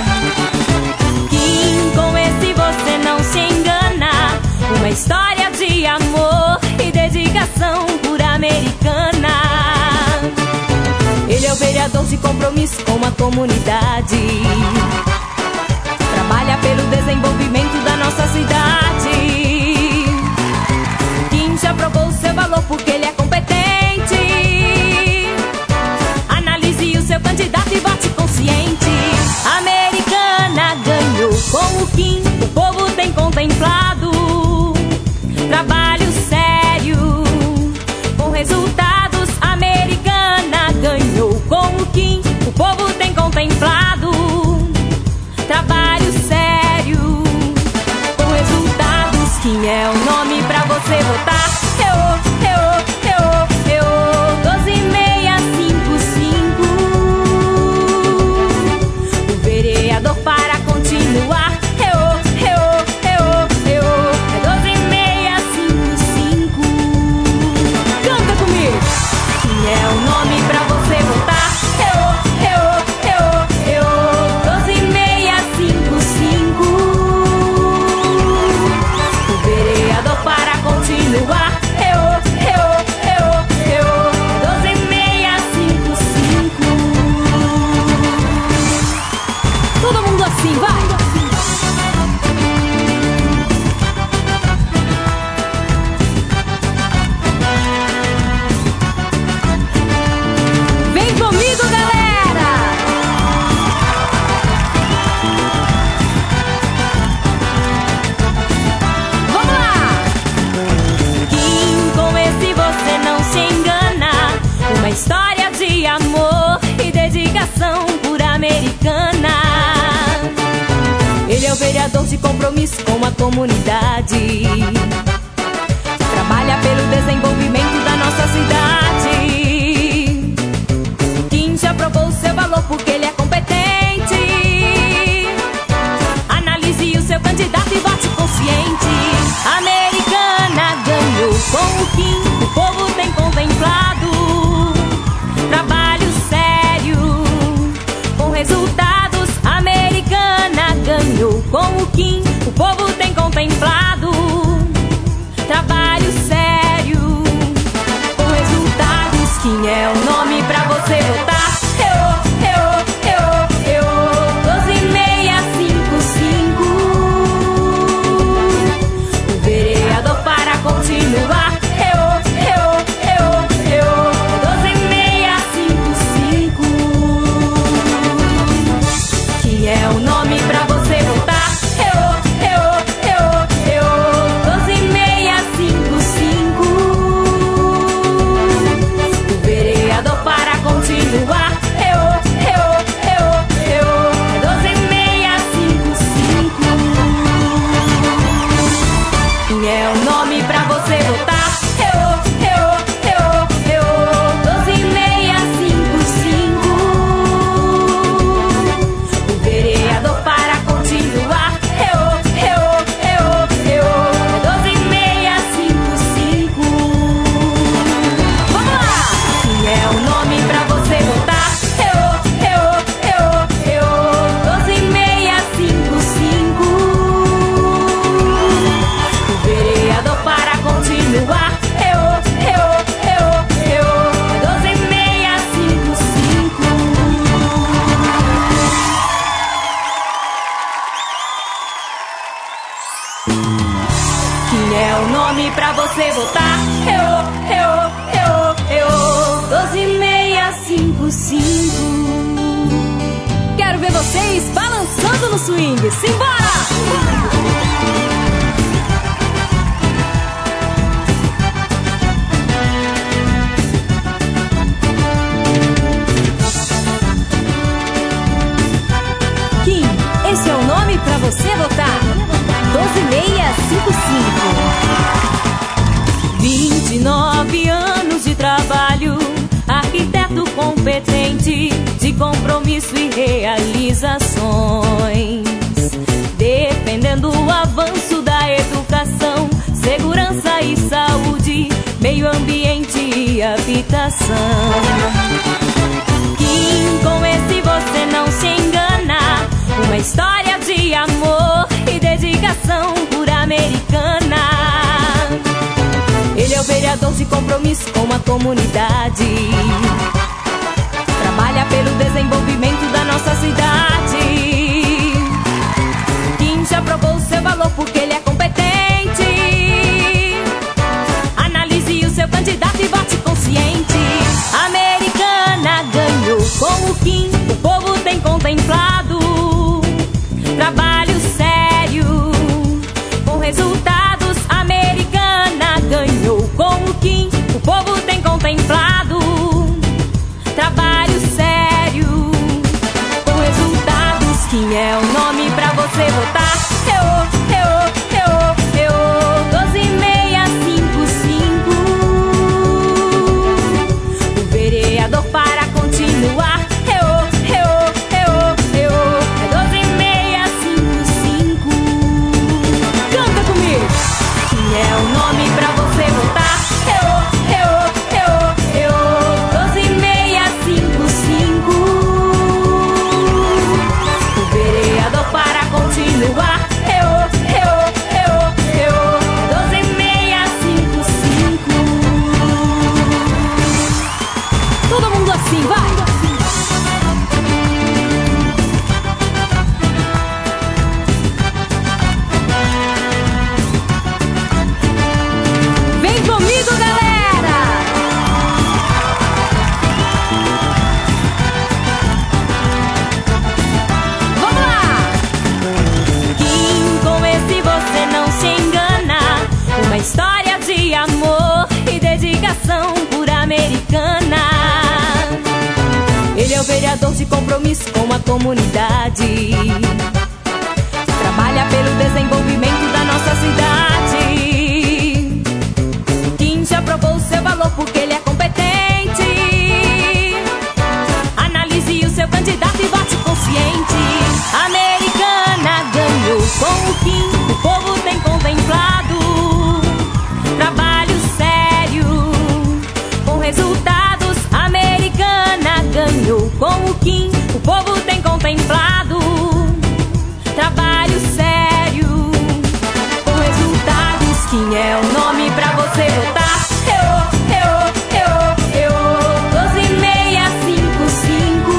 Kim, com esse você não se engana. Uma história de amor e dedicação por Americana. Ele é o vereador de compromisso com a comunidade. Trabalha pelo desenvolvimento da nossa cidade. Kim já provou seu valor porque ele é competente. Analise o seu candidato e vote consciente. Americana ganhou com o Kim, o povo tem contemplado. Trabalho sério, com resultados. Americana ganhou com o Kim, o povo tem contemplado. Trabalho sério, com resultados. Kim é o nome pra você votar. Eu, eu, eu, eu, doze seis cinco cinco. O vereador para continuar. Eu, eu, eu, eu, é doze seis cinco cinco. Canta comigo! Kim é o nome pra você votar. Eu, eu, eu, eu, doze seis cinco cinco. O vereador para continuar. Eu, eu, eu, eu, doze seis cinco cinco. Todo mundo assim, vai! Vem comigo, galera! Vamos lá! Kim, com esse você não se engana. Uma história de amor e dedicação por Americana. Ele é o vereador de compromisso com a comunidade. Trabalha pelo desenvolvimento da nossa cidade. Kim já provou seu valor porque ele é competente. Analise o seu candidato e vote consciente. Americana ganhou com o Kim, o povo tem contemplado. Trabalho sério, com resultados. Americana ganhou com o Kim, o povo tem contemplado. Trabalho sério, com resultados. Kim é o nome pra você votar. Eu, eu, eu, eu, doze seis cinco cinco. O vereador para continuar. Eu, eu, eu, eu, doze seis cinco cinco. Kim é o nome pra você votar. Eu, eu, eu, eu, doze seis cinco cinco. O vereador para continuar. Eu, eu, eu, eu, doze seis cinco cinco. Kim é o nome pra você votar. Eu, eu, eu, eu, doze seis cinco cinco. O vereador para continuar. Eu, eu, eu, eu, doze seis cinco cinco. Vamos lá! Kim é o nome pra você votar. Eu, eu, eu, eu, doze seis cinco cinco. O vereador para continuar. Eu, eu, eu, eu, doze seis cinco cinco. Kim é o nome pra você votar. Eu, eu, eu, eu, doze seis cinco cinco. Quero ver vocês balançando no swing. Simbora! Kim, esse é o nome pra você votar. doze seis cinco cinco. vinte e nove anos de trabalho, arquiteto competente, de compromisso e realizações, defendendo o avanço da educação, segurança e saúde, meio ambiente e habitação. Kim, com esse você não se engana. Uma história de amor e dedicação por Americana. Ele é o vereador de compromisso com a comunidade. Trabalha pelo desenvolvimento da nossa cidade. Kim valor porque ele é competente. Analise o seu candidato e vote consciente. Americana ganhou com o Kim, o povo tem contemplado. Trabalho sério, com resultados. Americana ganhou com o Kim, o povo tem contemplado. Trabalho sério, com resultados. Kim é o nome pra você votar. Eu, eu, eu, eu, doze seis cinco cinco. O vereador para continuar. Eu, eu, eu, eu, é doze seis cinco cinco. Canta comigo! Kim é o nome pra você votar. Eu, eu, eu, eu, doze seis cinco cinco. O vereador para continuar. Eu, eu, eu, eu, doze seis cinco cinco. Todo mundo assim, vai! Vem comigo, galera! Vamos lá! Kim, com esse você não se engana. Uma história de amor e dedicação por Americana. Ele é o vereador de compromisso com a comunidade. Trabalha pelo desenvolvimento da nossa cidade. Kim já provou o seu valor porque ele é competente. Analise o seu candidato e vote consciente. Americana ganhou com o Kim, o povo tem contemplado. Trabalho sério, com resultados. Americana ganhou com o Kim, o povo tem contemplado. Trabalho sério, com resultados. Kim é o nome pra você votar. Eu, eu, eu, eu, doze seis cinco cinco.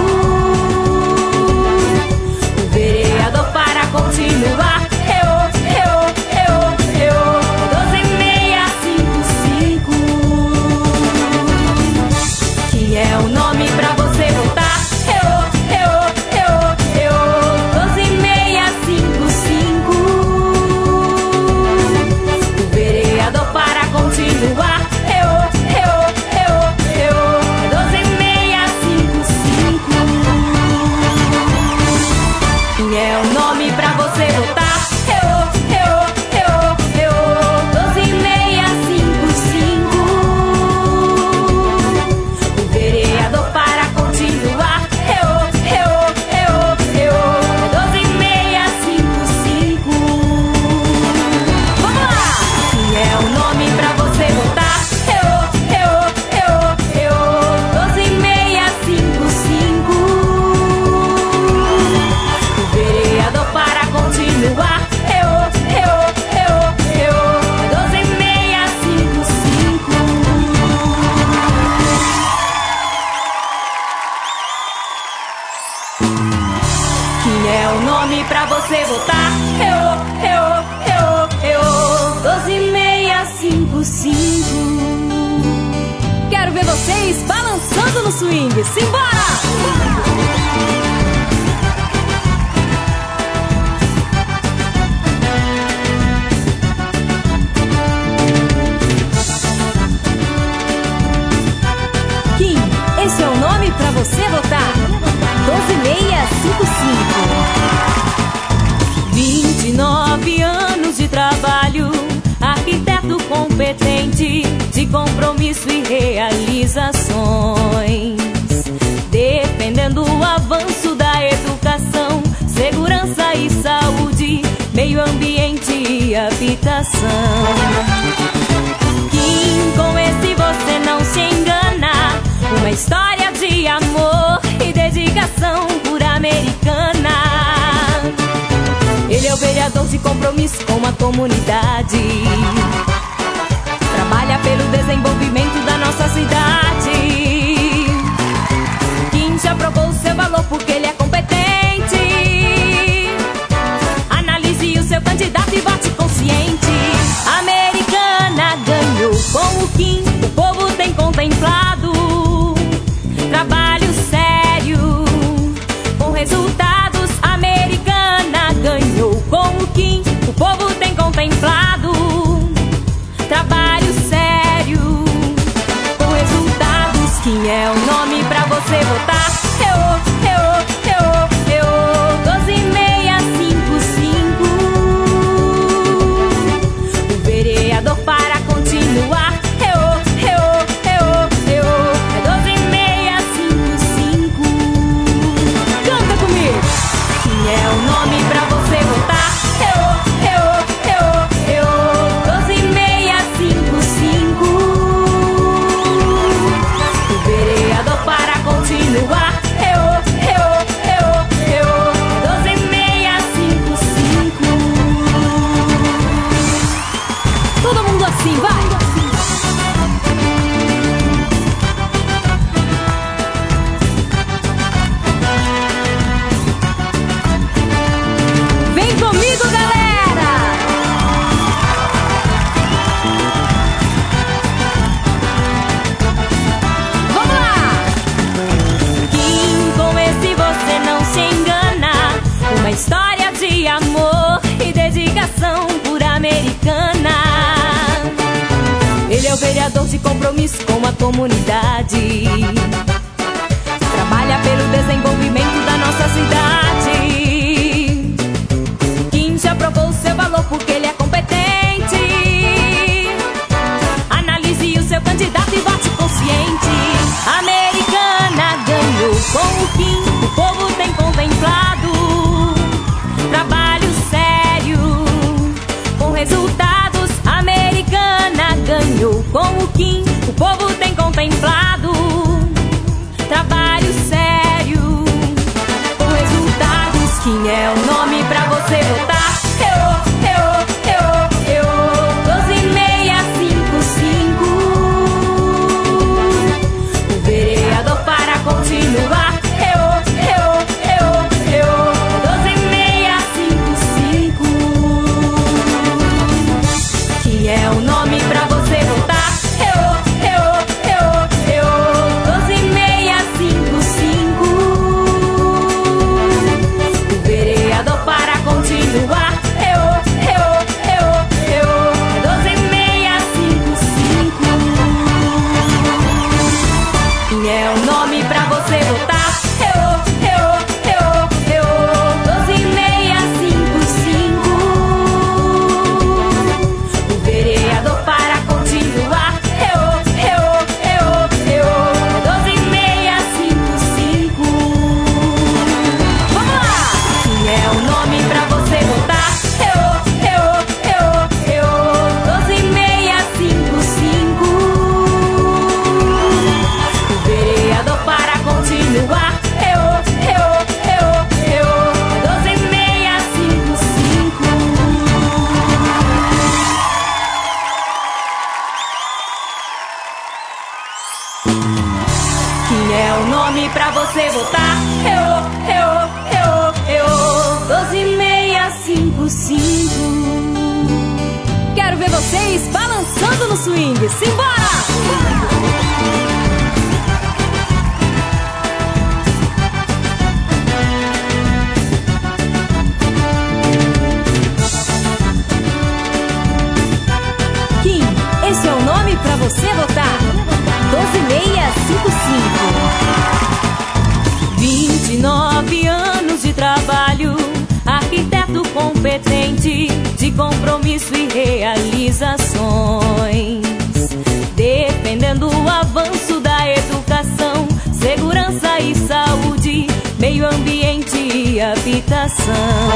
O vereador para continuar. Eu, eu, eu, eu, doze seis cinco cinco. Kim é o nome pra você votar. Eu, eu, eu, eu, doze seis cinco cinco. O vereador para continuar. Eu, eu, eu, eu, doze seis cinco cinco. Kim é o nome pra você votar. Eu, eu, eu, eu, doze seis cinco cinco. O vereador para continuar. Eu, eu, eu, eu, doze seis cinco cinco. Vamos lá! Kim é o nome pra você votar. Eu, eu, eu, eu, doze seis cinco cinco. O vereador para continuar. Eu, eu, eu, eu, doze seis cinco cinco. Kim é o nome pra você votar. Eu, eu, eu, eu, doze seis cinco cinco. Quero ver vocês balançando no swing. Simbora! Kim, esse é o nome pra você votar. doze seis cinco cinco. vinte e nove anos de trabalho, arquiteto competente, de compromisso e realizações, defendendo o avanço da educação, segurança e saúde, meio ambiente e habitação. Kim, com esse você não se engana. Uma história de amor e dedicação por Americana. Ele é o vereador de compromisso com a comunidade. Trabalha pelo desenvolvimento da nossa cidade. Kim já provou o seu valor porque ele é competente. Analise o seu candidato e vereador de compromisso com a comunidade. Trabalha pelo desenvolvimento da nossa cidade. Kim já provou o seu valor porque ele é competente. Analise o seu candidato e vote consciente. Americana ganhou com o Kim, o povo tem contemplado. Trabalho sério, com resultados. Americana ganhou com o Kim, o povo tem contemplado. Trabalho sério, com resultados. Kim é o nome pra você votar. Eu, eu, eu, eu, doze seis cinco cinco. O vereador para continuar. Eu, eu, eu, eu, doze seis cinco cinco. Kim é o nome pra você votar. Eu, eu, eu, eu, doze seis cinco cinco. O vereador para continuar. Eu, eu, eu, eu, doze seis cinco cinco. Kim é o nome pra você votar. Eu, eu, eu, eu, doze seis cinco cinco. O vereador para continuar. Eu, eu, eu, eu, doze seis cinco cinco. Vamos lá! Kim é o nome pra você votar. Eu, eu, eu, eu, doze seis cinco cinco. O vereador para continuar. Eu, eu, eu, eu, doze seis cinco cinco. Kim é o nome pra você votar. Eu, eu, eu, eu, doze seis cinco cinco. Quero ver vocês balançando no swing. Simbora! Kim, esse é o nome pra você votar. doze seis cinco cinco. vinte e nove anos de trabalho, arquiteto competente, de compromisso e realizações, defendendo o avanço da educação, segurança e saúde, meio ambiente e habitação.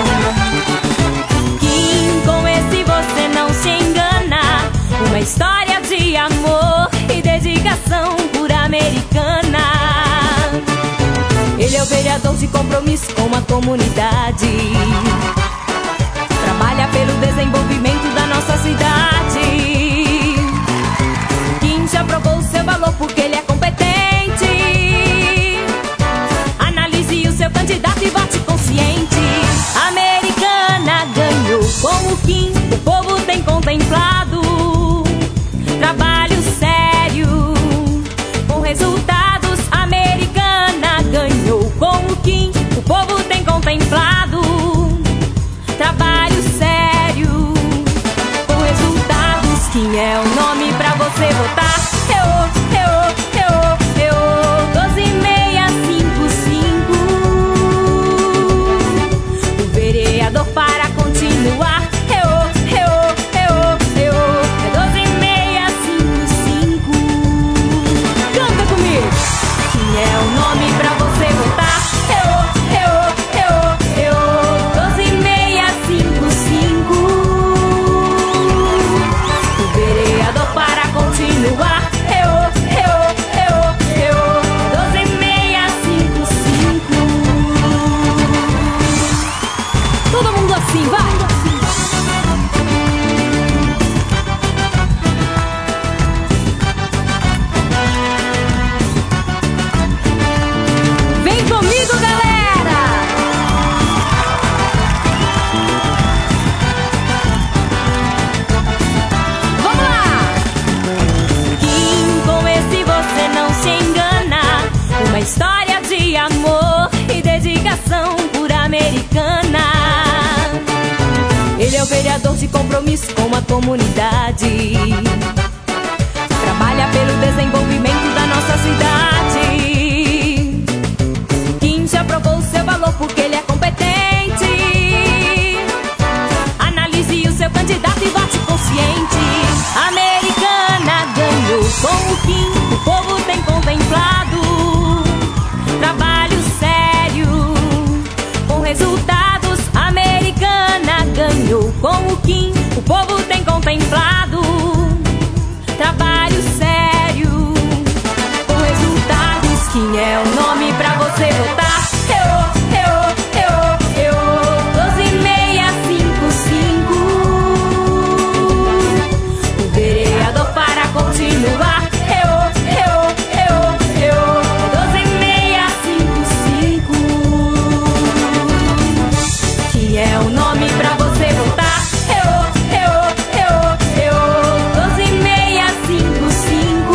Kim, com esse você não se engana, uma história de amor e dedicação por Americana. Ele é o vereador de compromisso com a comunidade. Trabalha pelo desenvolvimento da nossa cidade. Kim já provou o seu valor porque ele é competente. Analise o seu candidato e vote consciente. Americana ganhou com o Kim, o povo tem contemplado. Trabalho sério, com resultados. Americana ganhou com o Kim, o povo tem contemplado. Trabalho sério, com resultados. Kim é o nome pra você votar. Eu, eu, eu, eu, doze seis cinco cinco. O vereador para continuar. Eu, eu, eu, eu, doze seis cinco cinco. Canta comigo! Kim é o nome pra você votar. Eu, eu, eu, eu, doze seis cinco cinco. O vereador para continuar. Eu, eu, eu, eu, doze seis cinco cinco. Todo mundo assim, vai! Vem comigo, galera! Vamos lá! Kim, com esse você não se engana, uma história de amor e dedicação por Americana. Ele é o vereador de compromisso com a comunidade. Trabalha com o Kim, o povo tem contemplado. Trabalho sério, com resultados. Americana ganhou com o Kim, o povo tem contemplado. Trabalho sério, com resultados. Kim é o nome pra você votar. Eu, eu, eu, eu. doze seis cinco cinco. O vereador para continuar. Eu, eu, eu, eu. doze seis cinco cinco. Kim é o nome pra você votar. Eu, eu, eu, eu. doze seis cinco cinco.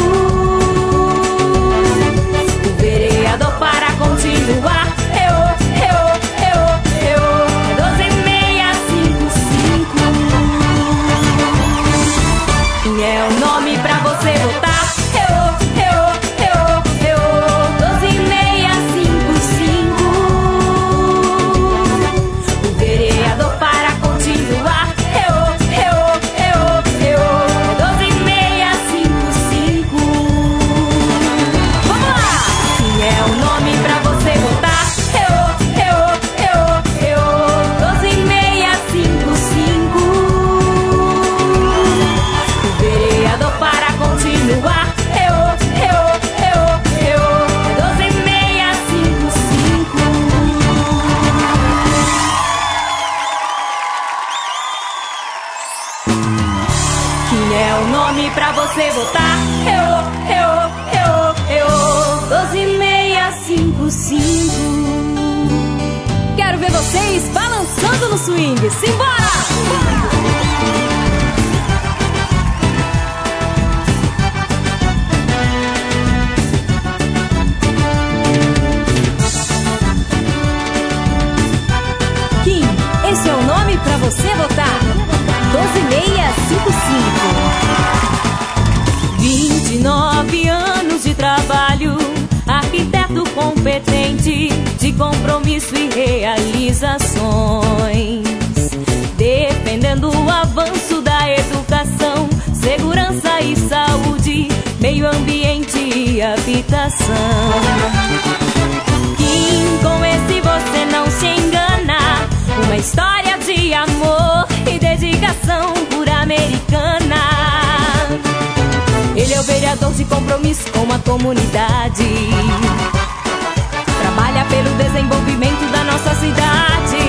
O vereador para continuar. Eu, eu, eu, eu. doze seis cinco cinco. Kim é o nome pra você votar. Eu, eu, eu, eu. doze seis cinco cinco. O vereador para continuar. Eu, eu, eu, eu. doze seis cinco cinco. Vamos lá! Kim é o nome pra você votar. Eu, eu, eu, eu. doze seis cinco cinco. O vereador para continuar. Eu, eu, eu, eu. doze seis cinco cinco. Kim é o nome pra você votar. Eu, eu, eu, eu. doze seis cinco cinco. Quero ver vocês balançando no swing. Simbora! Kim, esse é o nome pra você votar. doze seis cinco cinco. vinte e nove anos de trabalho, arquiteto competente, de compromisso e realizações, defendendo o avanço da educação, segurança e saúde, meio ambiente e habitação. Kim, com esse você não se engana. Uma história de amor e dedicação por Americana. Ele é o vereador de compromisso com a comunidade. Trabalha pelo desenvolvimento da nossa cidade.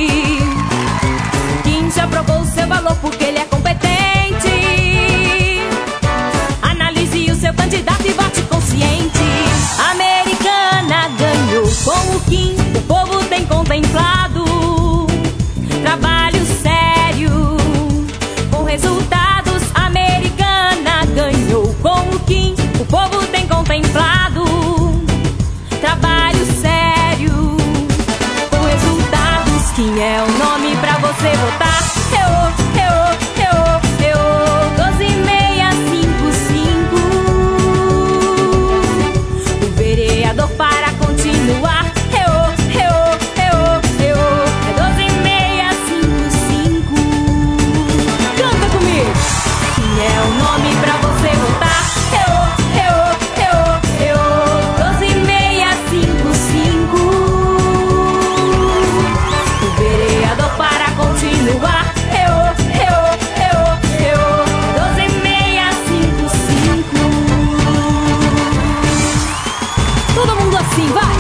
Kim já provou o seu valor porque ele é competente. Analise o seu candidato e vote consciente. Americana ganhou com o Kim, o povo tem contemplado. Trabalho sério, com resultados. Americana ganhou com o Kim, o povo tem contemplado. Trabalho sério, com resultados. Kim é o nome pra você votar. Eu, eu, eu, eu. doze seis cinco cinco. O vereador para continuar. Eu, eu, eu, eu. doze seis cinco cinco. Canta comigo! Kim é o nome pra você votar. Eu, eu, eu, eu. doze seis cinco cinco. O vereador para continuar. Eu, eu, eu, eu. doze seis cinco cinco. Todo mundo assim, vai!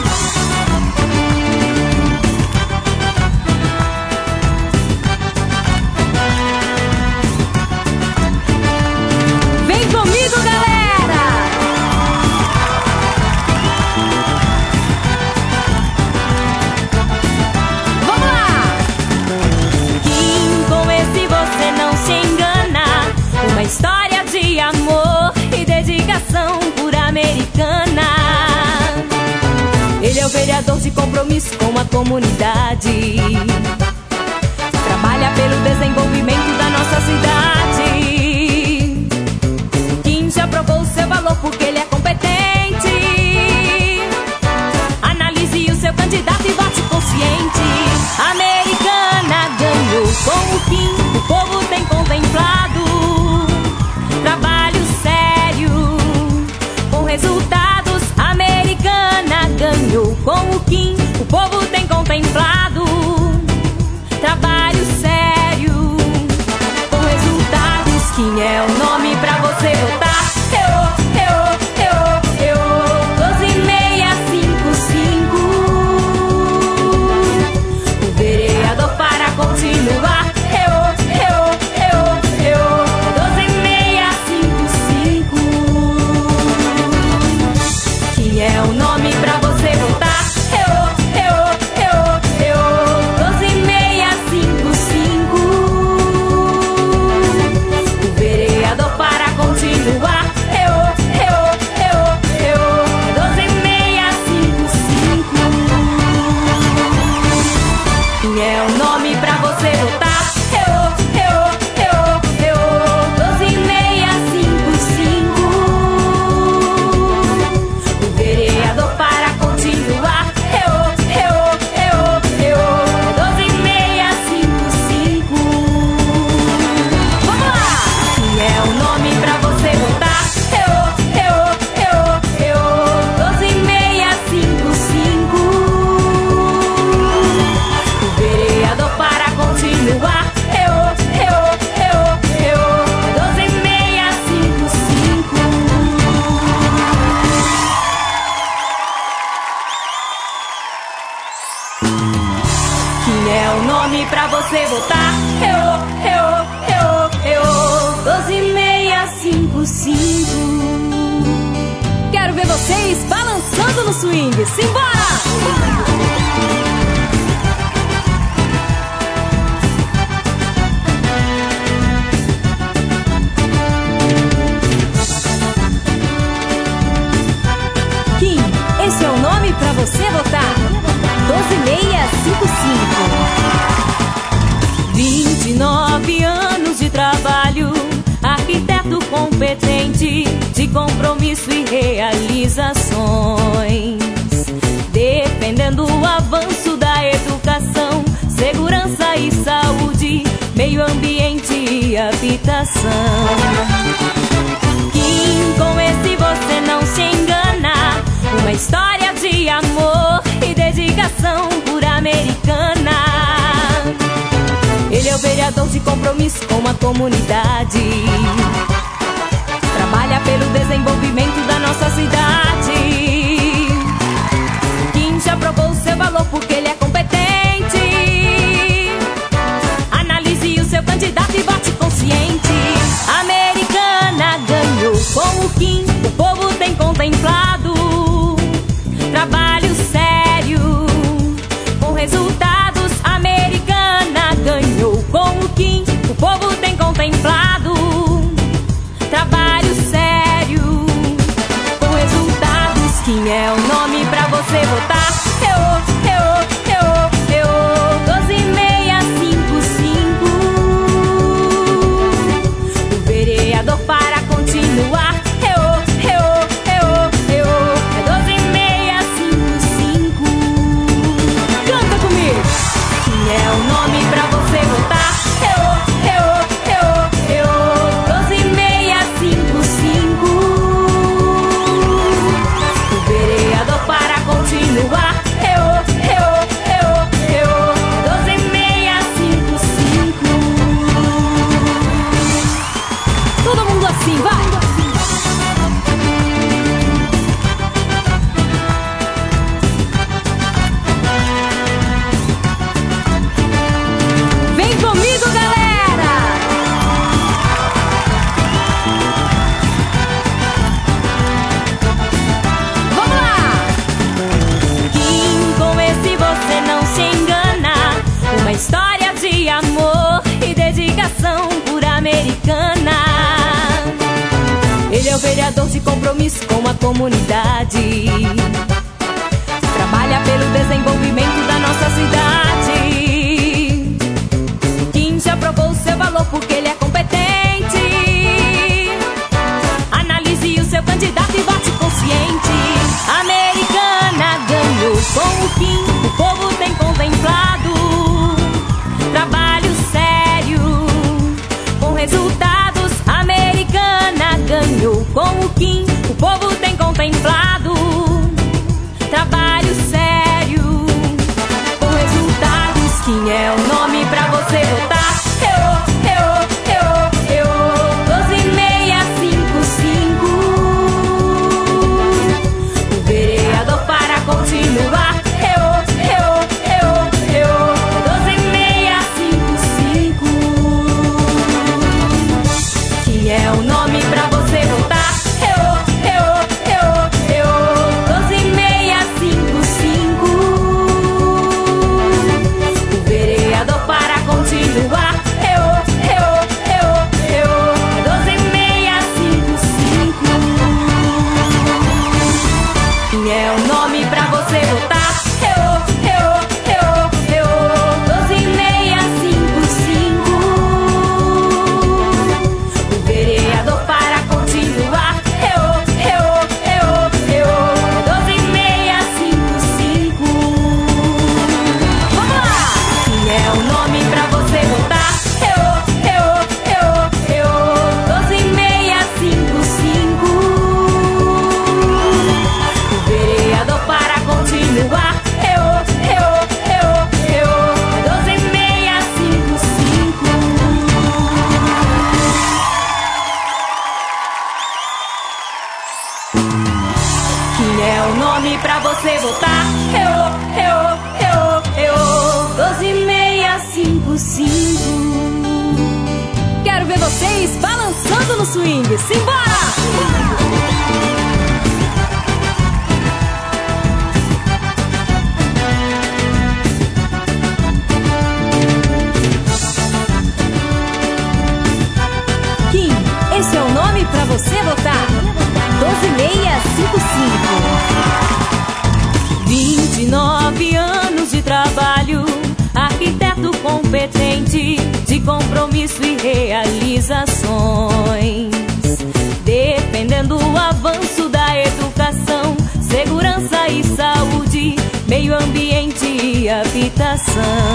Vem comigo, galera! Vamos lá! Kim, com esse você não se engana. Uma história de amor e dedicação por Americana. Ele é o vereador de compromisso com a comunidade. Trabalha pelo desenvolvimento da nossa cidade. Kim já provou o seu valor porque ele é competente. Analise o seu candidato e vote consciente. Americana ganhou com o Kim, o povo tem contemplado. Trabalho sério, você votar. Eu, eu, eu, eu, doze seis cinco cinco. Quero ver vocês balançando no swing. Simbora! Esse é o nome pra você votar. doze seis cinco cinco. vinte e nove anos de trabalho, arquiteto competente, de compromisso e realizações, defendendo o avanço da educação, segurança e saúde, meio ambiente e habitação. Kim, com esse você não se engana. Uma história de amor e dedicação por Americana. Ele é o vereador de compromisso com a comunidade, trabalha pelo desenvolvimento da nossa cidade. Kim já provou seu valor porque ele é competente. Analise o seu candidato e vote consciente. Americana ganhou com o Kim, o povo tem contemplado. Trabalho sério, com resultados. Americana ganhou com o Kim, o povo tem contemplado. Trabalho sério, com resultados. Kim é o nome pra você votar. Eu, eu, eu, eu, doze seis cinco cinco. O vereador para continuar. É o nome pra você votar. Eu, eu, eu, eu, doze seis cinco cinco. O vereador para continuar. Eu, eu, eu, eu, doze seis cinco cinco. Todo mundo assim, vai! Uma história de amor e dedicação por Americana. Ele é o vereador de compromisso com a comunidade, trabalha pelo desenvolvimento da nossa cidade. Kim já provou seu valor porque ele é competente. Analise o seu candidato e vote consciente. Americana ganhou com o Kim, o povo tem contemplado. Trabalho sério, com resultados. Americana ganhou com o Kim, o povo tem contemplado. Trabalho sério, com resultados. Kim é o nome pra você votar. Eu, eu, eu, eu, doze seis cinco cinco. O vereador para continuar. É o nome pra você votar. Eu, eu, eu, eu, doze seis cinco cinco. O vereador para continuar. Eu, eu, eu, eu, doze seis cinco cinco. É o nome pra você votar. Eu, eu, eu, eu, doze seis cinco cinco. Vereador para continuar. Eu, eu, eu, eu, doze seis cinco cinco. Vamos lá! É o nome pra você votar. Eu, eu, eu, eu, doze seis cinco cinco. O vereador para continuar. Eu, eu, eu, eu, doze seis cinco cinco. É o nome pra você votar. Eu, eu, eu, eu, doze seis cinco. cinco cinco. Quero ver vocês balançando no swing. Simbora! Esse é o nome pra você votar. doze seis cinco cinco. vinte e nove anos de trabalho, arquiteto competente, de compromisso e realizações, defendendo o avanço da educação, segurança e saúde, meio ambiente e habitação.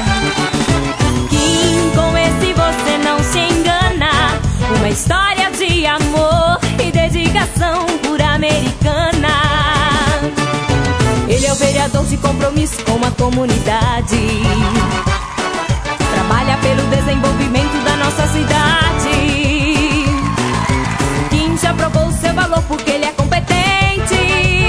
Kim, com esse você não se engana. Uma história de amor e dedicação por Americana. Ele é o vereador de compromisso com a comunidade, trabalha pelo desenvolvimento da nossa cidade. Kim já provou o seu valor porque ele é competente.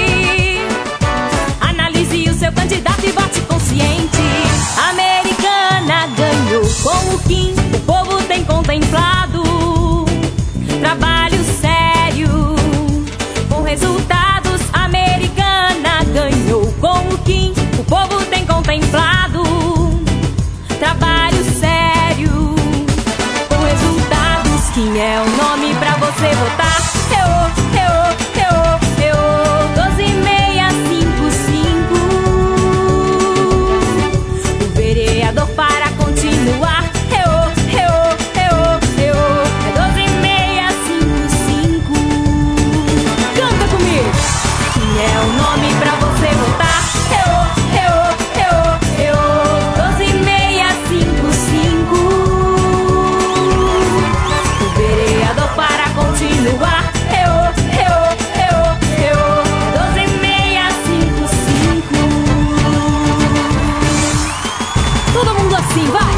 Analise o seu candidato e vote consciente. Americana ganhou com o Kim, o povo tem contemplado. Trabalho sério, com resultados. Americana ganhou com o Kim, o povo tem contemplado. Trabalho sério, com resultados. Kim é o nome pra você votar. Eu, eu, eu, eu, doze seis cinco cinco. O vereador para continuar. É o nome pra você votar. Eu, eu, eu, eu, doze seis cinco cinco. O vereador para continuar. Eu, eu, eu, eu, doze seis cinco cinco. Todo mundo assim, vai!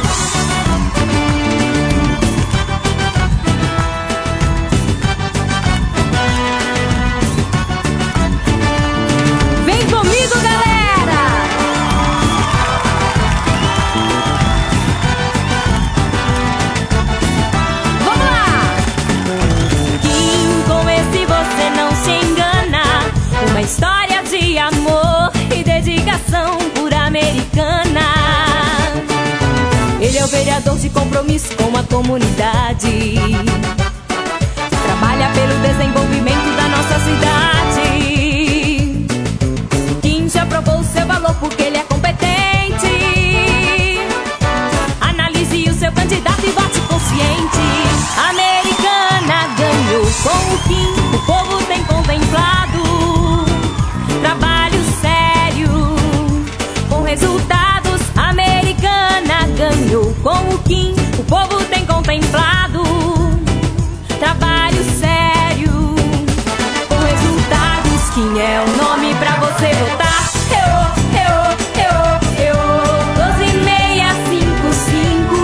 Uma história de amor e dedicação por Americana. Ele é o vereador de compromisso com a comunidade, trabalha pelo desenvolvimento da nossa cidade. Kim já provou o seu valor porque ele é competente. Analise o seu candidato e vote consciente. Americana ganhou com o Kim, o povo tem contemplado. Trabalho sério, com resultados. Americana ganhou com o Kim, o povo tem contemplado. Trabalho sério, com resultados. Kim é o nome pra você votar. Eu, eu, eu, eu, doze seis cinco cinco.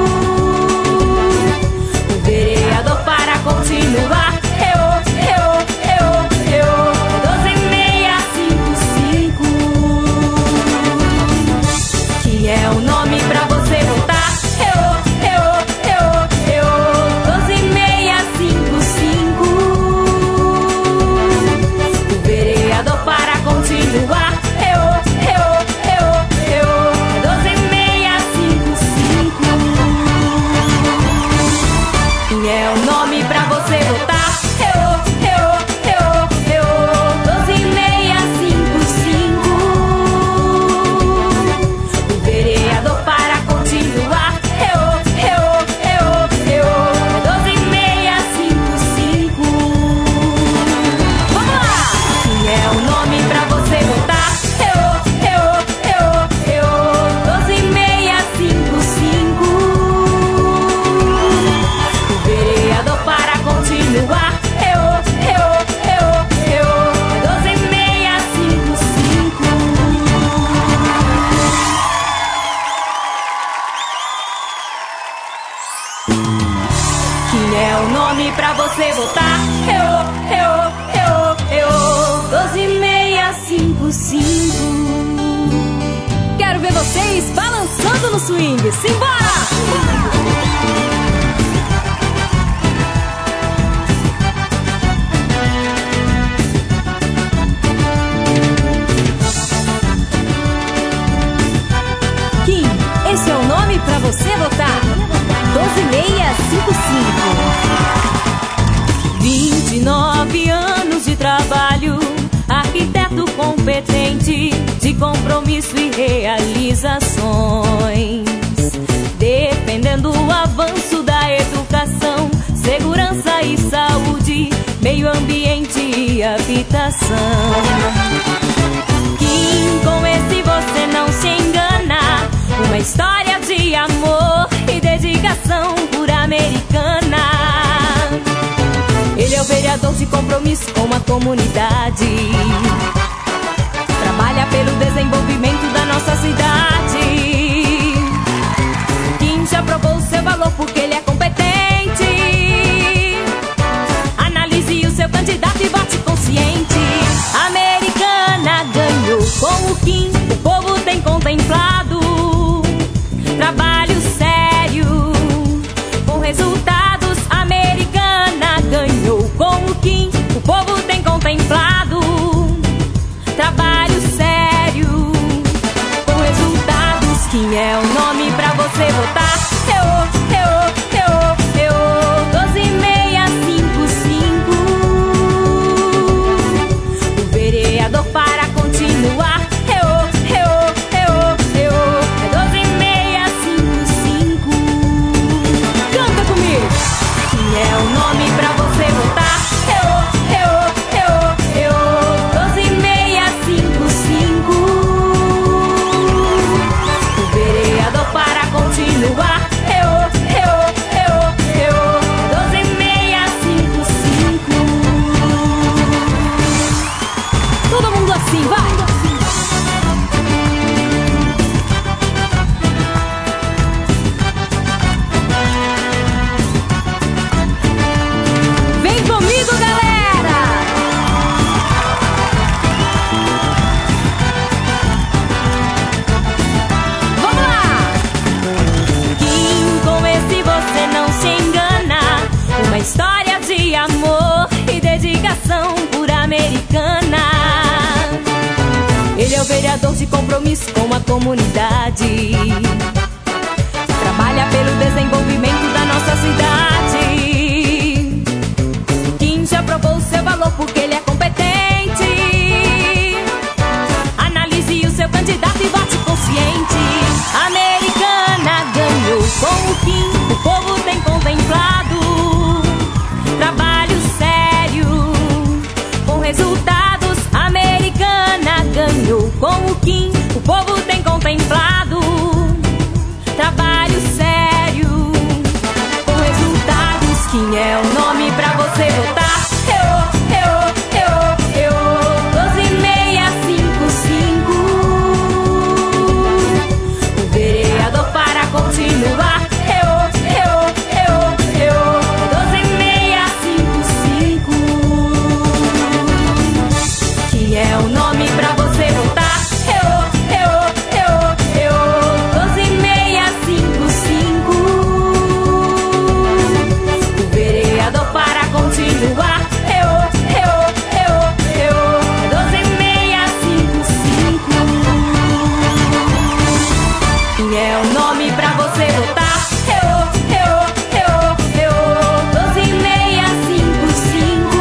O vereador para continuar. É o nome pra você votar. Eu, eu, eu, eu, doze seis cinco cinco. O vereador para continuar. swing. Simbora! Esse é o nome pra você votar. doze seis cinco cinco. vinte e nove anos de trabalho, arquiteto competente, de compromisso e realizações, defendendo o avanço da educação, segurança e saúde, meio ambiente e habitação. Kim, com esse você não se engana, uma história de amor e dedicação por Americana. Ele é o vereador de compromisso com a comunidade, trabalha pelo desenvolvimento da nossa cidade. Kim já provou seu valor porque ele é competente. Analise o seu candidato e vote consciente. Americana ganhou com o Kim, o povo tem contemplado. Trabalho sério, com resultados. Americana ganhou com o Kim, o povo tem contemplado. Trabalho sério, com resultados. Kim é o nome pra você votar. Eu, eu, eu, eu, doze seis cinco cinco. O vereador para continuar. Eu, eu, eu, eu, doze seis cinco cinco. Canta comigo! Kim é o nome pra você votar. Eu, eu, eu, eu, doze seis cinco cinco. O vereador para continuar. Eu, eu, eu, eu, doze seis cinco cinco. Todo mundo assim, vai! Vem comigo, galera! Vamos lá! Kim, com esse você não se engana, uma história de amor e dedicação por Americana. Ele é o vereador de compromisso com a comunidade, trabalha pelo desenvolvimento da nossa cidade. Kim já provou seu valor porque ele é competente. Analise o seu candidato e vote consciente. Americana ganhou com o Kim, o povo tem contemplado. Trabalho sério, com resultados. Americana ganhou com o Kim, o povo tem contemplado. Trabalho sério, com resultados. Kim é o nome pra você votar. Eu, eu, eu, eu, doze seis cinco cinco. O vereador para continuar. Eu, eu, eu, eu, doze seis cinco cinco. Kim é o nome pra você votar. Eu, eu, eu, eu, doze seis cinco cinco. O vereador para continuar. Eu, eu, eu, eu, doze seis cinco cinco. Kim é o nome pra você votar. Eu, eu, eu, eu, doze seis cinco cinco.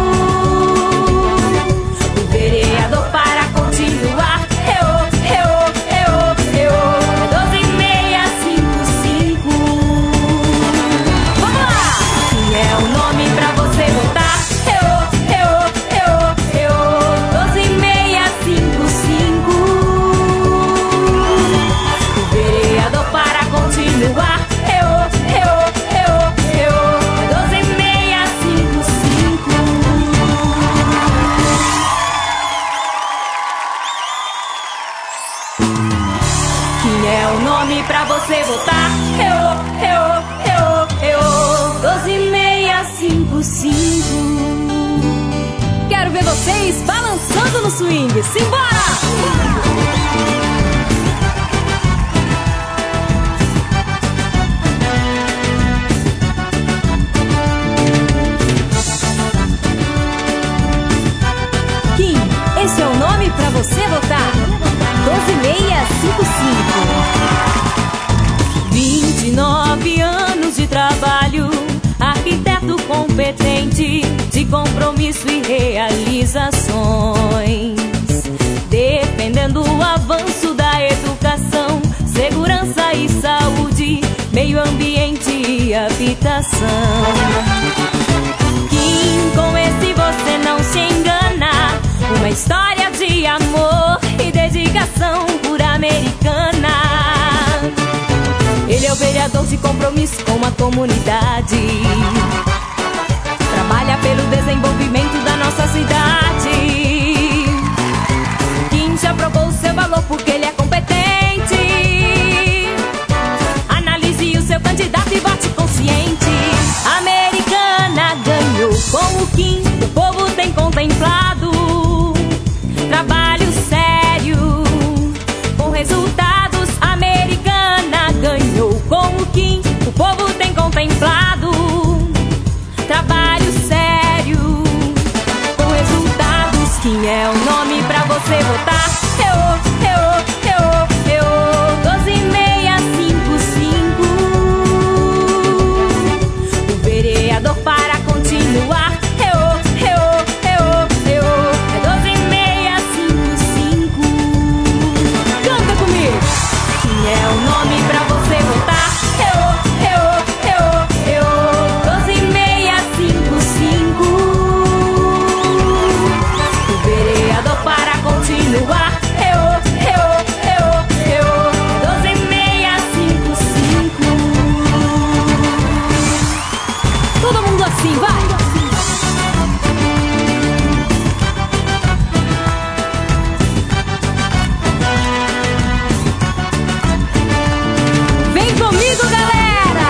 O vereador para continuar. Eu, eu, eu, eu, doze seis cinco cinco. Vamos lá! Kim é o nome pra você votar. Eu, eu, eu, eu, doze seis cinco cinco. O vereador para continuar. Eu, eu, eu, eu, doze seis cinco cinco. Kim é o nome pra você votar. Eu, eu, eu, eu, doze seis cinco cinco. Quero ver vocês balançando no swing. Simbora! você votar. doze seis cinco cinco. vinte e nove anos de trabalho, arquiteto competente, de compromisso e realizações, defendendo o avanço da educação, segurança e saúde, meio ambiente e habitação. Kim, com esse você não se engana, uma história de amor e dedicação por Americana. Ele é o vereador de compromisso com a comunidade, trabalha pelo desenvolvimento da nossa cidade. Kim já provou o seu valor porque ele é competente. Analise o seu candidato e vote consciente. Americana ganhou com o Kim, o povo tem contemplado. Trabalho sério, com resultados. Americana ganhou com o Kim, o povo tem contemplado. Trabalho sério, com resultados. Kim é o nome pra você votar. Eu, eu, eu, eu, doze seis cinco cinco. O vereador para continuar. Eu, eu, eu, eu, é doze seis cinco cinco. Canta comigo. Kim é o nome pra você votar. Eu, eu, eu, eu, doze seis cinco cinco. O vereador para continuar. Eu, eu, eu, eu, doze seis cinco cinco. Todo mundo assim, vai! Vem comigo, galera!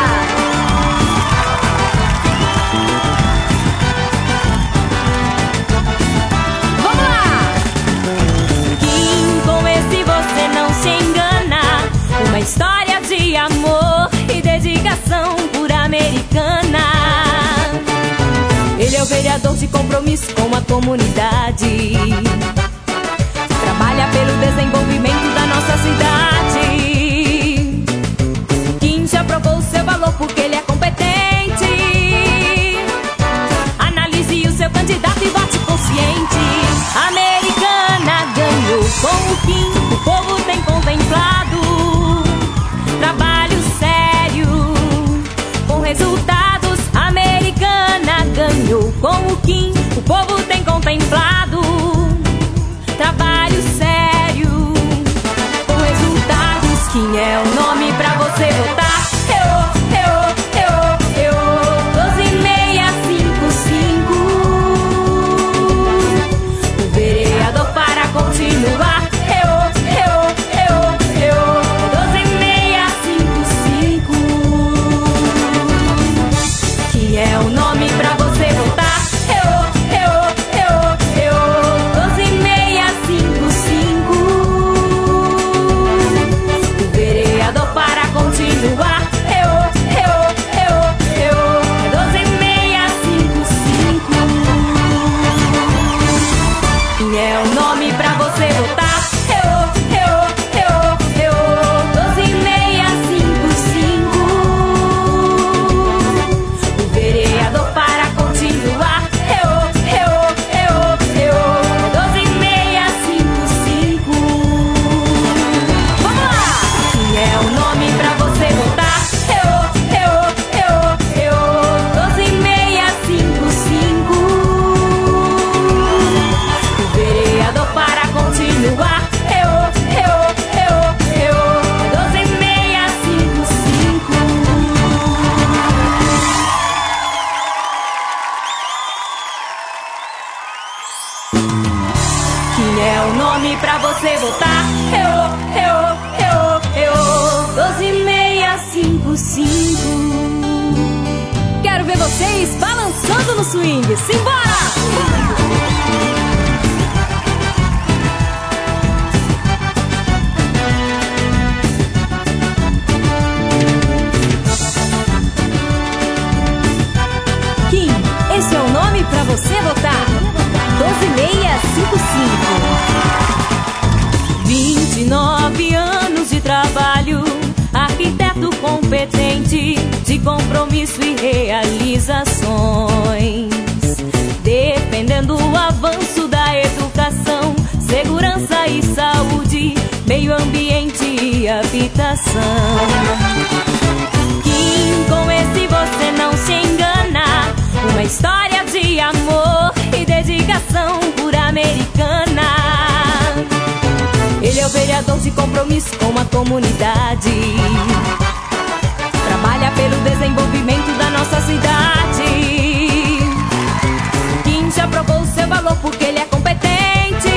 Vamos lá! Kim, com esse você não se engana, uma história de amor e dedicação por Americana. Ele é o vereador de compromisso com a comunidade, trabalha pelo desenvolvimento da nossa cidade. Kim já provou o seu valor porque ele é competente. Analise o seu candidato e vote consciente. Americana ganhou com o Kim, o povo tem contemplado. Trabalho sério, com resultados. Americana ganhou com o Kim, o povo tem contemplado. Trabalho sério, com resultados. Kim é o nome pra você votar. Eu, eu, eu, eu, doze seis cinco cinco. O vereador para continuar. Eu, eu, eu, eu, doze seis cinco cinco. Kim é o nome pra você votar. Eu, eu, eu, eu, doze seis cinco cinco. O vereador para continuar. Eu, eu, eu, eu, doze seis cinco cinco. Kim é o nome pra você votar. Eu, eu, eu, eu, doze seis cinco cinco. O vereador para continuar. Eu, eu, eu, eu, doze seis cinco cinco. Vamos lá! Kim é o nome pra você votar. Eu, eu, eu, eu, doze seis cinco cinco. O vereador para continuar. Eu, eu, eu, eu, doze seis cinco cinco. Kim é o nome pra você votar. Eu, eu, eu, eu, doze seis cinco cinco. Quero ver vocês balançando no swing. Simbora! Kim, esse é o nome pra você votar. doze seis cinco cinco. competente, de compromisso e realizações, defendendo o avanço da educação, segurança e saúde, meio ambiente e habitação. Kim, com esse você não se engana, uma história de amor e dedicação por Americana. Ele é o vereador de compromisso com a comunidade, trabalha pelo desenvolvimento da nossa cidade. Kim já provou o seu valor porque ele é competente.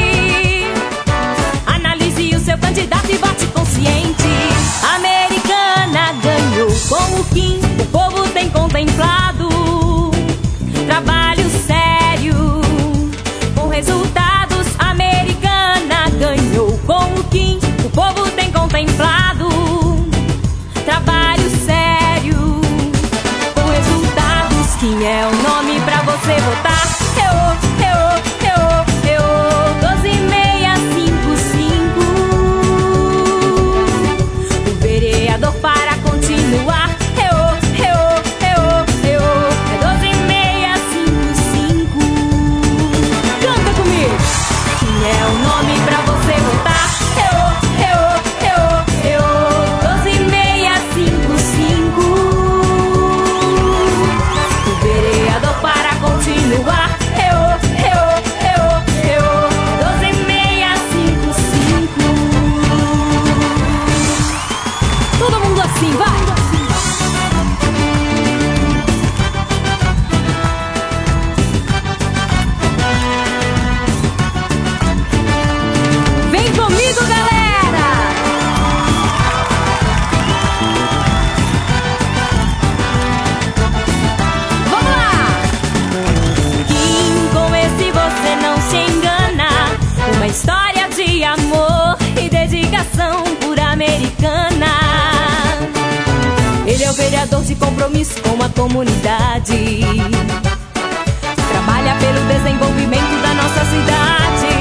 Analise o seu candidato e vote consciente. Americana ganhou com o Kim, o povo tem contemplado trabalho sério com resultados. Americana ganhou com o Kim, o povo tem contemplado trabalho sério com resultados. Kim é o nome pra você votar. Eu, eu, eu, eu, doze seis cinco cinco, o vereador para continuar. Eu, eu, eu, eu, é doze seis cinco cinco. Canta comigo. Kim é o nome pra você votar. Eu, eu, eu, eu, doze seis cinco cinco, o vereador para continuar. Eu, eu, eu, eu, doze seis cinco cinco. Todo mundo assim, vai! Vem comigo, galera! Vamos lá! Kim, com esse você não se engana, uma história de amor e dedicação por Americana. Ele é o vereador de compromisso com a comunidade, trabalha pelo desenvolvimento da nossa cidade.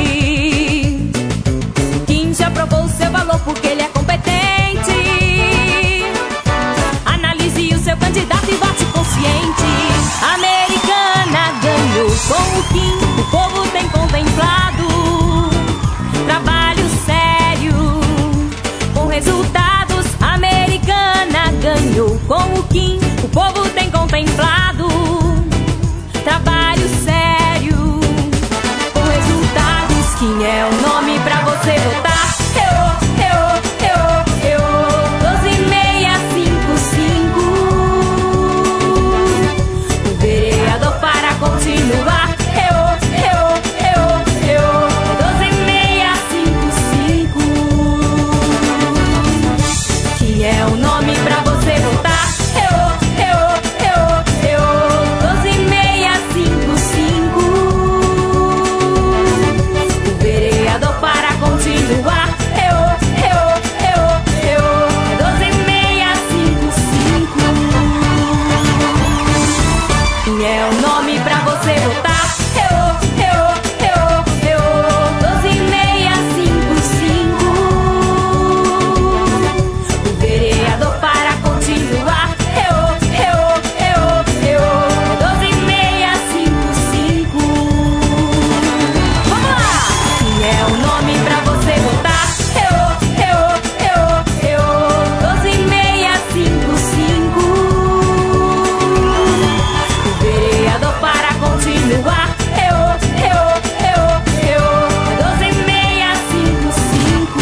Kim já provou o seu valor porque ele é competente. Analise o seu candidato e vote consciente. Americana ganhou com o Kim, o povo tem contemplado trabalho sério com resultados. Americana ganhou com o Kim, o povo tem contemplado trabalho sério com resultados. Kim é o nome pra você votar. Eu, eu, eu, eu, doze seis cinco cinco, o vereador para continuar. Eu, eu, eu, eu, doze seis cinco cinco. Kim é o nome pra você votar. Eu, eu, eu, eu, doze seis cinco cinco, o vereador para continuar. Eu, eu, eu, eu, doze seis cinco cinco. Kim é o nome pra você votar. Eu, eu, eu, eu, doze seis cinco cinco, o vereador para continuar. Eu, eu, eu, eu, doze seis cinco cinco. Vamos lá! Kim é o nome pra você votar. Eu, eu, eu, eu, doze seis cinco cinco, o vereador para continuar. Eu, eu, eu, eu, doze seis cinco cinco.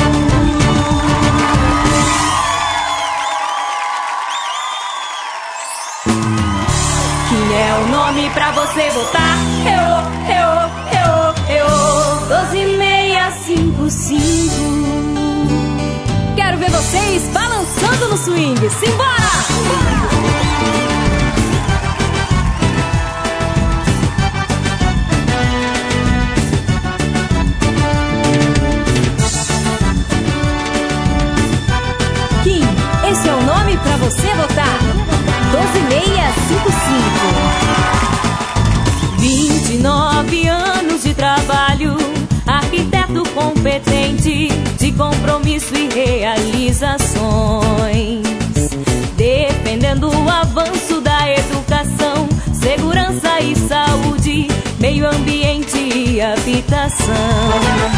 Kim é o nome pra você votar. Eu, eu, eu, eu, doze seis cinco cinco. Quero ver vocês balançando no swing. Simbora! Kim, esse é o nome pra você votar. doze seis cinco cinco. vinte e nove anos de trabalho, arquiteto competente, de compromisso e realizações, ambiente e habitação.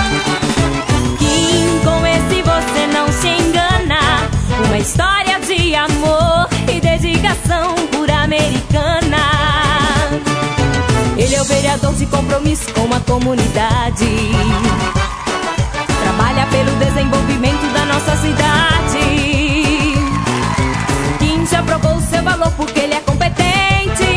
Kim, com esse você não se engana. Uma história de amor e dedicação por Americana. Ele é o vereador de compromisso com a comunidade. Trabalha pelo desenvolvimento da nossa cidade. Kim já provou seu valor porque ele é competente.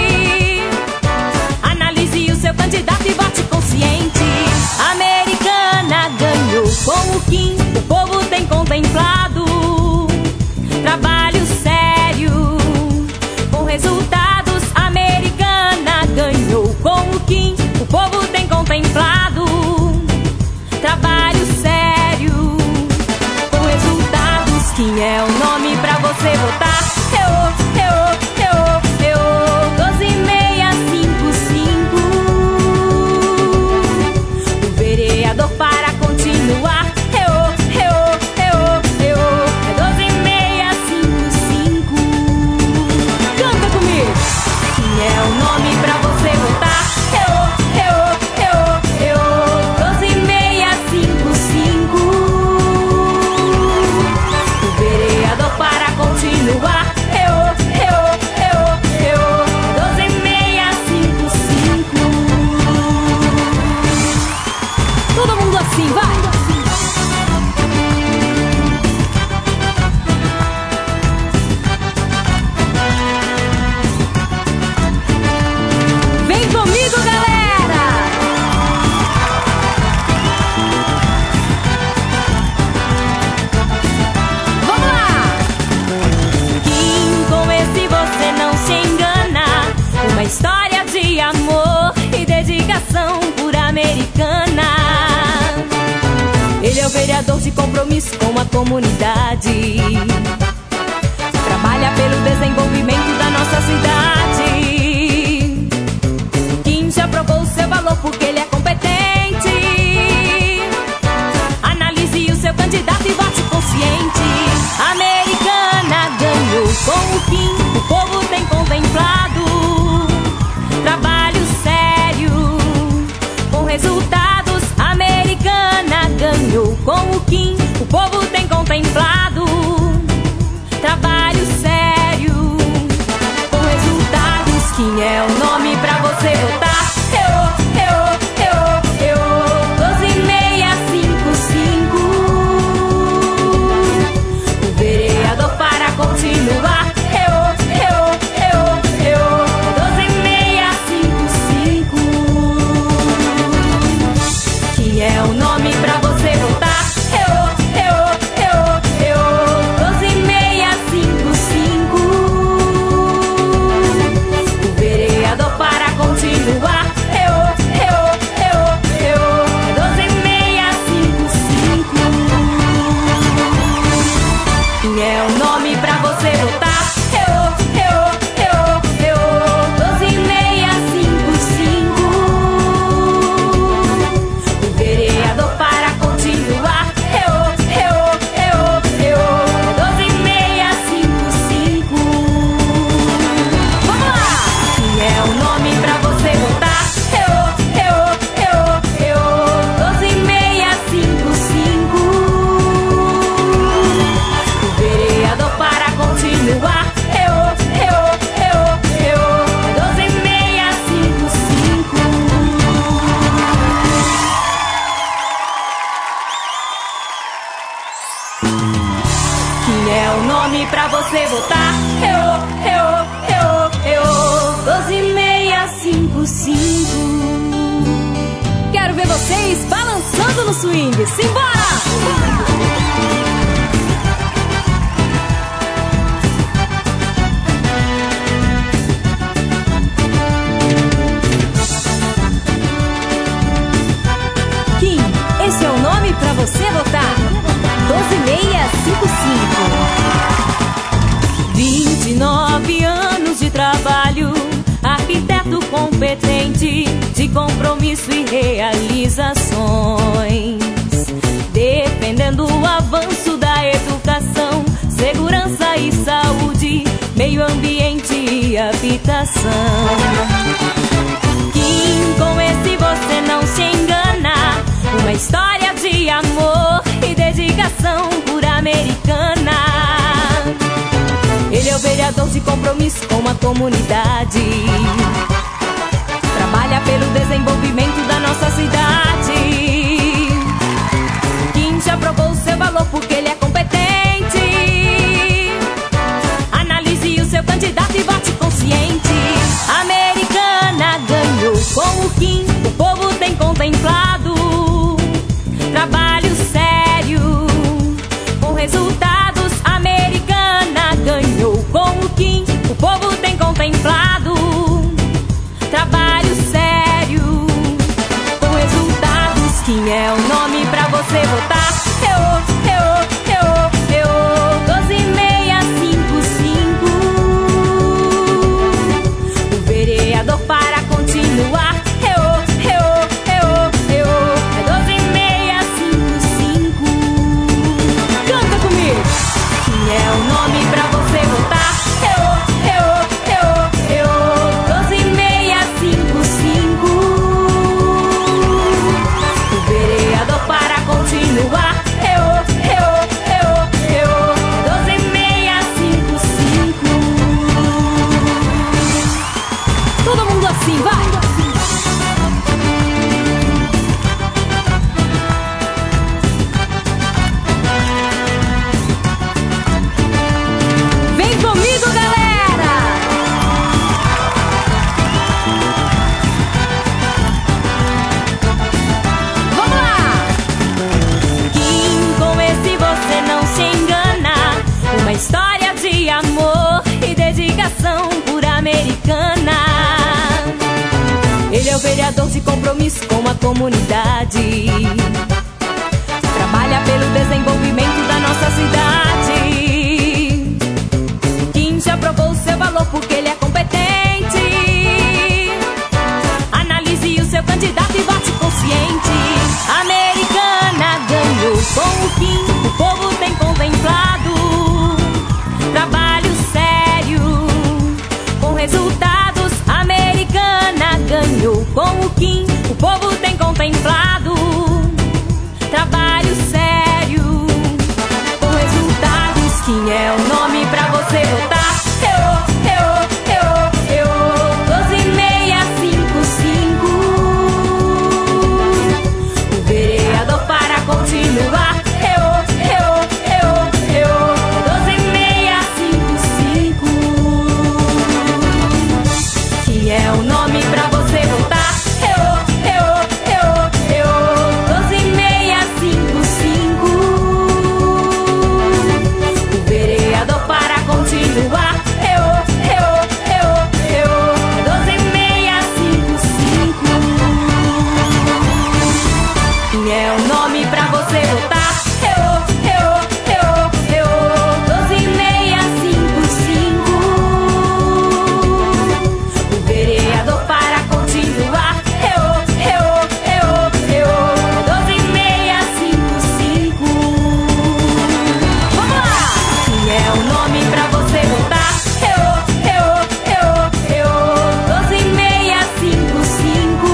Analise o seu candidato e vote consciente. Americana ganhou com o Kim, o povo tem contemplado. Trabalho sério, com resultados. Americana ganhou com o Kim, o povo tem contemplado. Trabalho sério, com resultados. Kim é o nome pra você votar. Eu, eu, eu, eu, doze seis cinco cinco. O vereador para continuar. Eu, eu, eu, eu, é doze seis cinco cinco. Canta comigo. Kim é o nome pra você votar. Eu, eu, eu, eu, doze seis cinco cinco. O vereador para continuar. Eu, eu, eu, eu, doze seis cinco cinco. Todo mundo assim, vai! Vem comigo, galera! Vamos lá! Kim, com esse você não se engana. Uma história de amor e dedicação por Americana. Ele é o vereador de compromisso com a comunidade. Trabalha pelo desenvolvimento da nossa cidade. Kim já provou seu valor porque ele é competente. Analise o seu candidato e vote consciente. Americana ganhou com o Kim, o povo tem contemplado. Trabalho sério, com resultados. Americana ganhou com o Kim, o povo tem contemplado. Trabalho sério, com resultados. Kim é o nome pra você votar. Eu, eu, eu, eu, doze seis cinco cinco. O vereador para continuar. Eu, eu, eu, eu, doze seis cinco cinco. Kim é o nome pra você votar. Eu, eu, eu, eu, doze seis cinco cinco. O vereador para continuar. Eu, eu, eu, eu, doze seis cinco cinco. Kim é o nome pra você votar. Eu, eu, eu, eu, doze seis cinco cinco. O vereador para continuar. Eu, eu, eu, eu, doze seis cinco cinco. Vamos lá! Kim é o nome pra você votar. Eu, eu, eu, eu, doze seis cinco cinco. O vereador para continuar. Eu, eu, eu, eu, doze seis cinco cinco. Kim é o nome pra você votar. Eu, eu, eu, eu, doze seis cinco cinco. Quero ver vocês balançando no swing. Simbora! Kim, esse é o nome pra você votar. doze seis cinco cinco. vinte e nove anos de trabalho, arquiteto competente, de compromisso e realizações, defendendo o avanço da educação, segurança e saúde, meio ambiente e habitação. Kim, com esse de compromisso com a comunidade. Trabalha pelo desenvolvimento da nossa cidade. Kim já provou seu valor porque ele é competente. Analise o seu candidato e vote consciente. Americana ganhou com o Kim, o povo tem contemplado. Trabalho sério, com resultados. Americana ganhou com o Kim, o povo tem contemplado. Trabalho sério, com resultados. Kim é o nome pra você votar. Eu, eu, eu, eu, doze seis cinco cinco. O vereador para continuar. Eu, eu, eu, eu, é doze seis cinco cinco. Canta comigo! Kim é o nome pra você votar. Eu, eu, eu, eu, doze seis cinco cinco. O vereador para continuar. Eu, eu, eu, eu, doze seis cinco cinco. Todo mundo assim, vai! Vem comigo, galera! Vamos lá! Kim, com esse você não se engana. Uma história de amor e dedicação por Americana. Ele é o vereador de compromisso com a comunidade. Trabalha pelo desenvolvimento da nossa cidade. Kim já provou seu valor porque ele é competente. Analise o seu candidato e vote consciente. Americana ganhou com o Kim, o povo tem contemplado. Trabalho sério, com resultados. Americana ganhou com o Kim, o povo tem contemplado. Trabalho sério, com resultados. Kim é o nome pra você votar. Eu, eu, eu, eu, doze seis cinco cinco. O vereador para continuar. Eu, eu, eu, eu, doze seis cinco cinco. Kim é o nome pra você votar. Eu, eu, eu, eu, doze seis cinco cinco. O vereador para continuar. Eu, eu, eu, eu, doze seis cinco cinco. Kim é o nome pra você votar. Eu, eu, eu, eu, doze seis cinco cinco. O vereador para continuar. Eu, eu, eu, eu, doze seis cinco cinco. Vamos lá! Kim é o nome pra você votar. Eu, eu, eu, eu, doze seis cinco cinco.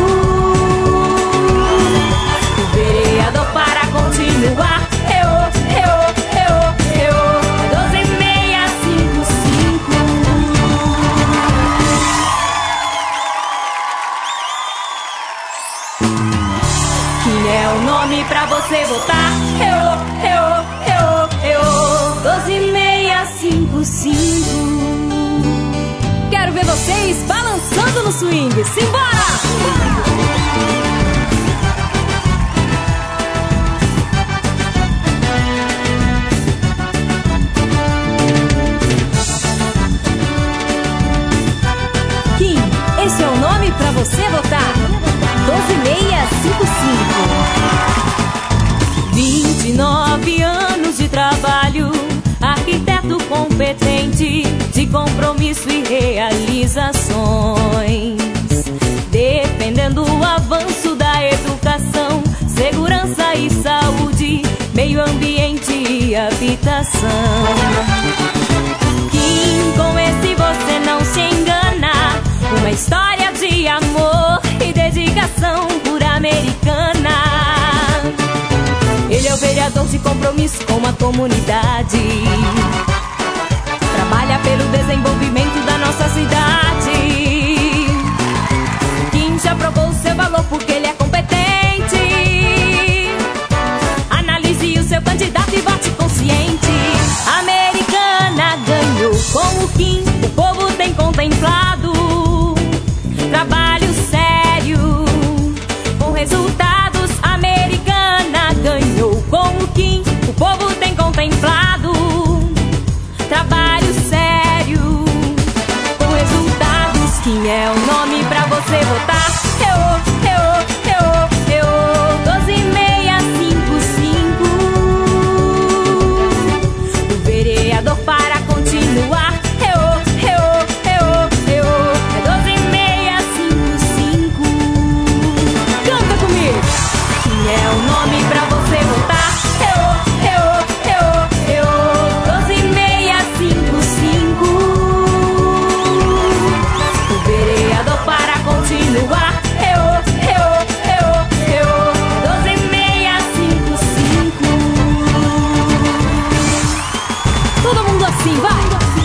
O vereador para continuar. Eu, eu, eu, eu, doze seis cinco cinco. Kim é o nome pra você votar. Eu, eu, eu, eu, doze seis cinco cinco. Quero ver vocês balançando no swing. Simbora! Kim, esse é o nome pra você votar. doze seis cinco cinco. vinte e nove anos de trabalho, arquiteto competente, de compromisso e realizações, defendendo o avanço da educação, segurança e saúde, meio ambiente e habitação. Kim, com esse você não se engana. Uma história de amor e dedicação por Americana. Ele é o vereador de compromisso com a comunidade. Trabalha pelo desenvolvimento da nossa cidade. Kim já provou seu valor porque ele é competente. Analise o seu candidato e vote consciente. Americana ganhou com o Kim, o povo tem contemplado. Trabalho sério, com resultados. Americana ganhou com o Kim, o povo tem contemplado. Trabalho sério, com resultados. Kim é o nome pra você votar. Eu, eu, eu, eu, doze seis cinco cinco. O vereador para continuar. Eu, eu, eu, eu, é doze seis cinco cinco. Canta comigo! Kim é o nome pra você votar. Eu, eu, eu, eu, doze seis cinco cinco. O vereador para continuar. Eu, eu, eu, eu, doze seis cinco cinco. Todo mundo assim, vai!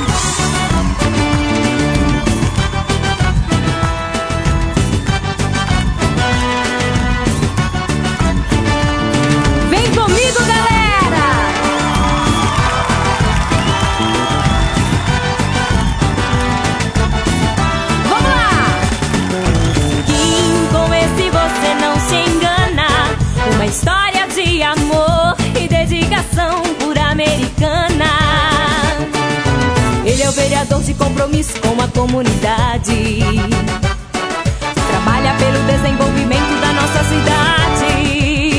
Vem comigo, galera! Vamos lá! Kim, com esse você não se engana. Uma história de amor e dedicação por Americana. Ele é o vereador de compromisso com a comunidade. Trabalha pelo desenvolvimento da nossa cidade.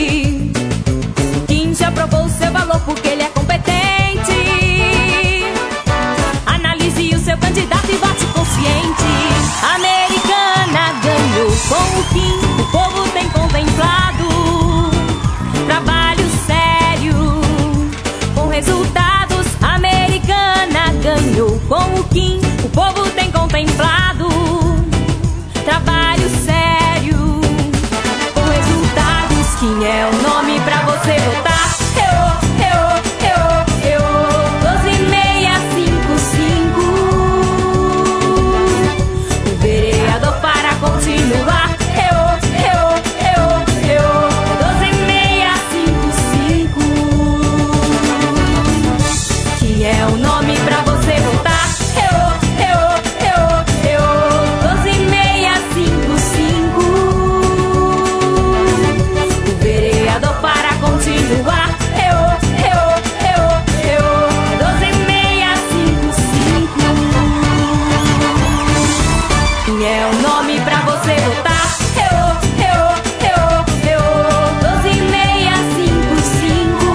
Kim já provou seu valor porque ele é competente. Analise o seu candidato e vote consciente. Americana ganhou com o Kim, o povo tem contemplado. Trabalho sério, com resultados. Americana ganhou com o Kim, o povo tem contemplado. Trabalho sério, com resultados. Kim é o nome pra você votar. Eu, eu, eu, eu, doze seis cinco cinco. O vereador para continuar. Eu, eu, eu, eu, doze seis cinco cinco. Kim é o nome pra você votar. Eu, eu, eu, eu, doze seis cinco cinco. O vereador para continuar. Eu, eu, eu, eu, doze seis cinco cinco. Kim é o nome pra você votar. Eu, eu, eu, eu, doze seis cinco cinco.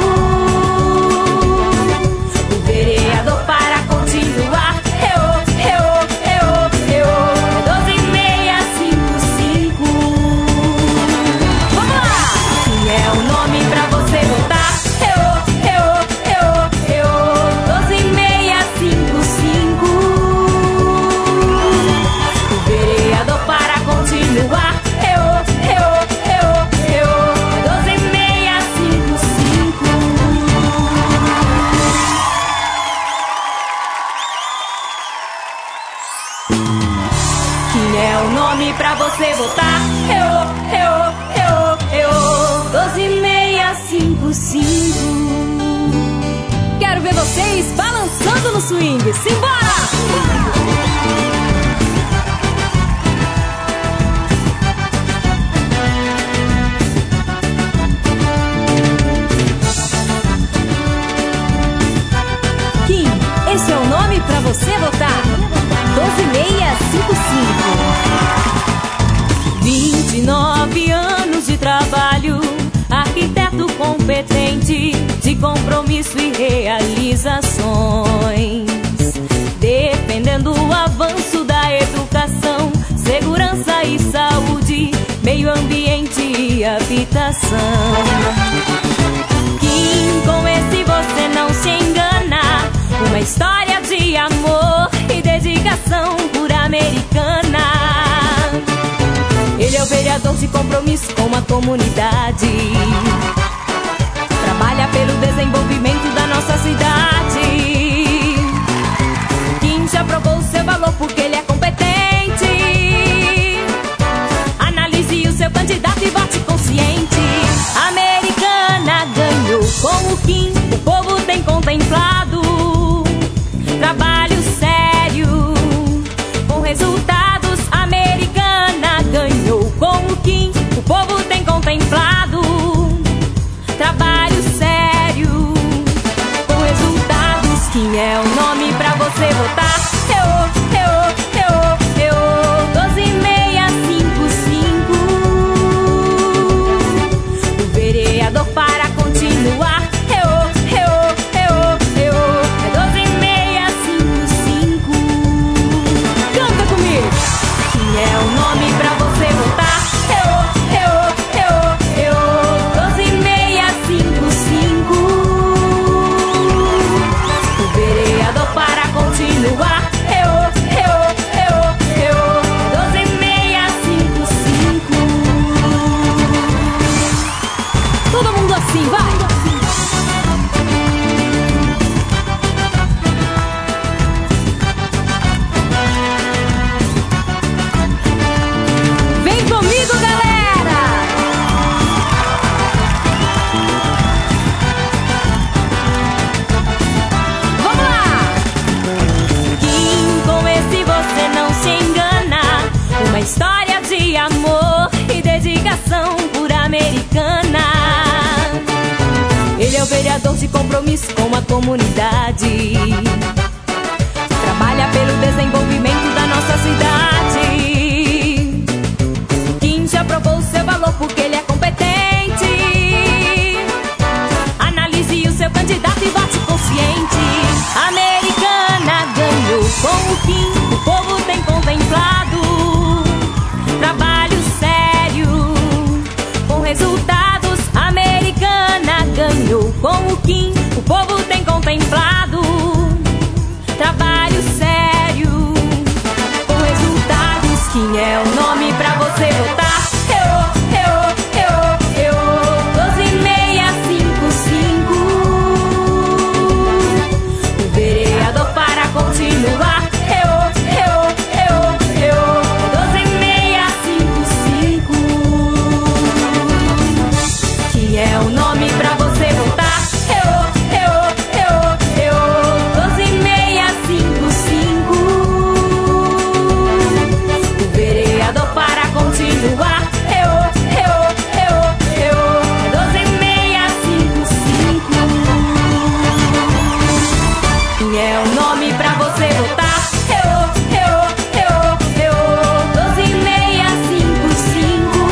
O vereador para continuar. Eu, eu, eu, eu, doze seis cinco cinco. Vamos lá! Kim é o nome pra você votar. Eu, eu, eu, eu, doze seis cinco cinco. O vereador para continuar. Eu, eu, eu, eu, doze seis cinco cinco. Kim é o nome pra você votar. Eu, eu, eu, eu, doze seis cinco cinco. Quero ver vocês balançando no swing. Simbora! Kim, esse é o nome pra você votar. doze seis cinco cinco. vinte e nove anos de trabalho, arquiteto competente, de compromisso e realizações, defendendo o avanço da educação, segurança e saúde, meio ambiente e habitação. Kim, com esse você não se engana. Uma história de amor e dedicação por Americana. Ele é o vereador de compromisso com a comunidade. Trabalha pelo desenvolvimento da nossa cidade. Kim vereador de compromisso com a comunidade. Trabalha pelo desenvolvimento da nossa cidade. Kim já provou seu valor porque ele é competente. Analise o seu candidato e vote consciente. Americana ganhou com o Kim, o povo tem contemplado. Trabalho sério, com resultados. Americana ganhou com o Kim, o povo tem contemplado. Trabalho sério, com resultados. Kim é o nome pra você votar. Eu, eu, eu, eu, doze seis cinco cinco. O vereador para continuar. Eu, eu, eu, eu, doze seis cinco cinco. Kim é o nome pra você votar. Eu, eu, eu, eu, doze seis cinco cinco. O vereador para continuar. Eu, eu, eu, eu, doze seis cinco cinco. Kim é o nome pra você votar. Eu, eu, eu, eu, doze seis cinco cinco.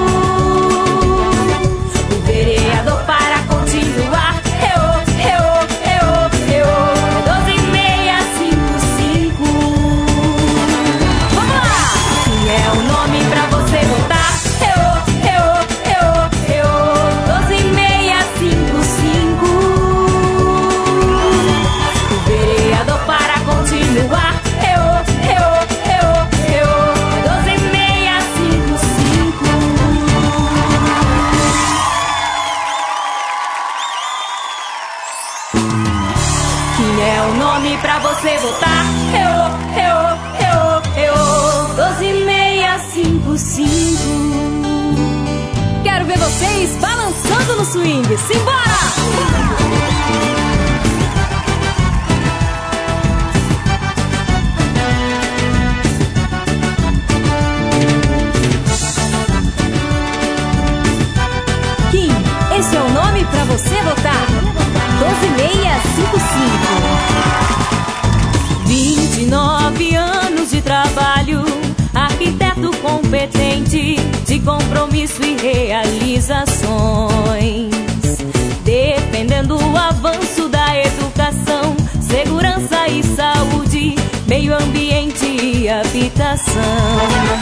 O vereador para continuar. Eu, eu, eu, eu, doze seis cinco cinco. Vamos lá! Kim é o nome pra você votar. Eu, eu, eu, eu, doze seis cinco cinco. O vereador para continuar. Eu, eu, eu, eu, doze seis cinco cinco. Kim é o nome pra você votar. Eu, eu, eu, eu, doze seis cinco cinco. Quero ver vocês balançando no swing. Simbora! Kim, esse é o nome pra você votar. doze seis cinco cinco. vinte e nove anos de trabalho, arquiteto competente, de compromisso e realizações, defendendo o avanço da educação, segurança e saúde, meio ambiente e habitação.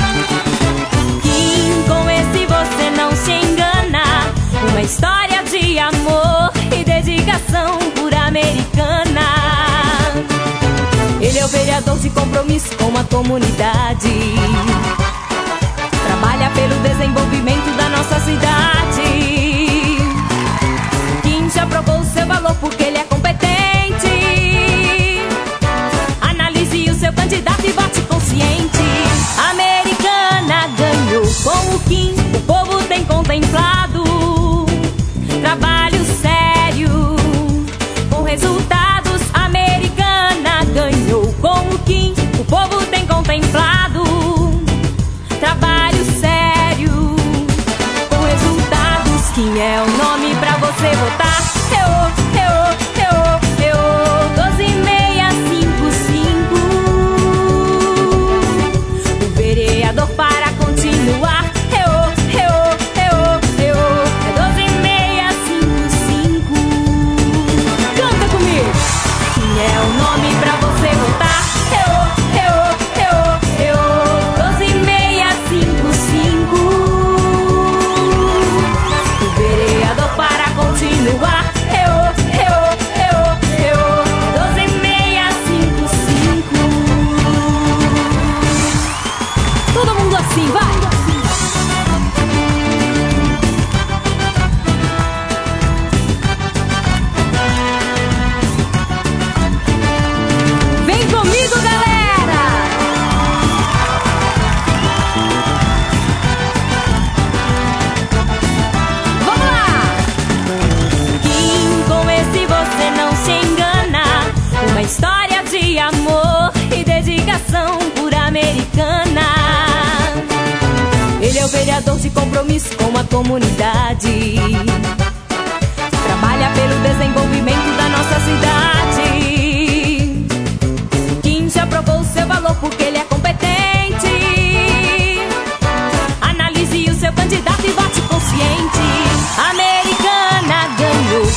Kim, com esse você não se engana, uma história de amor e dedicação por Americana. Ele é o vereador de compromisso com a comunidade. Trabalha pelo desenvolvimento da nossa cidade. Kim já provou seu valor porque ele é competente. Analise o seu candidato e vote consciente. Americana ganhou com o Kim, o povo tem contemplado. Trabalho sério, com resultados. Americana ganhou com o Kim, o povo tem contemplado. Trabalho sério, com resultados. Kim é o nome pra você votar. Eu, eu, eu, eu, doze seis cinco cinco. O vereador para continuar. Eu, eu, eu, eu, doze seis cinco cinco. Canta comigo! Kim é o nome pra você votar. Eu, eu, eu, eu, doze seis cinco cinco. O vereador para continuar. Eu, eu, eu, eu, doze seis cinco cinco. Todo mundo assim, vai! Vem comigo, galera! Vamos lá! Kim, com esse você não se engana, uma história de amor e dedicação por Americana. Ele é o vereador de compromisso com a comunidade. Trabalha pelo desenvolvimento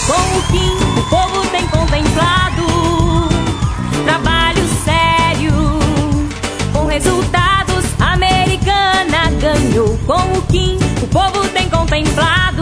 Com o Kim, o povo tem contemplado trabalho sério, com resultados. Americana ganhou. Com o Kim, o povo tem contemplado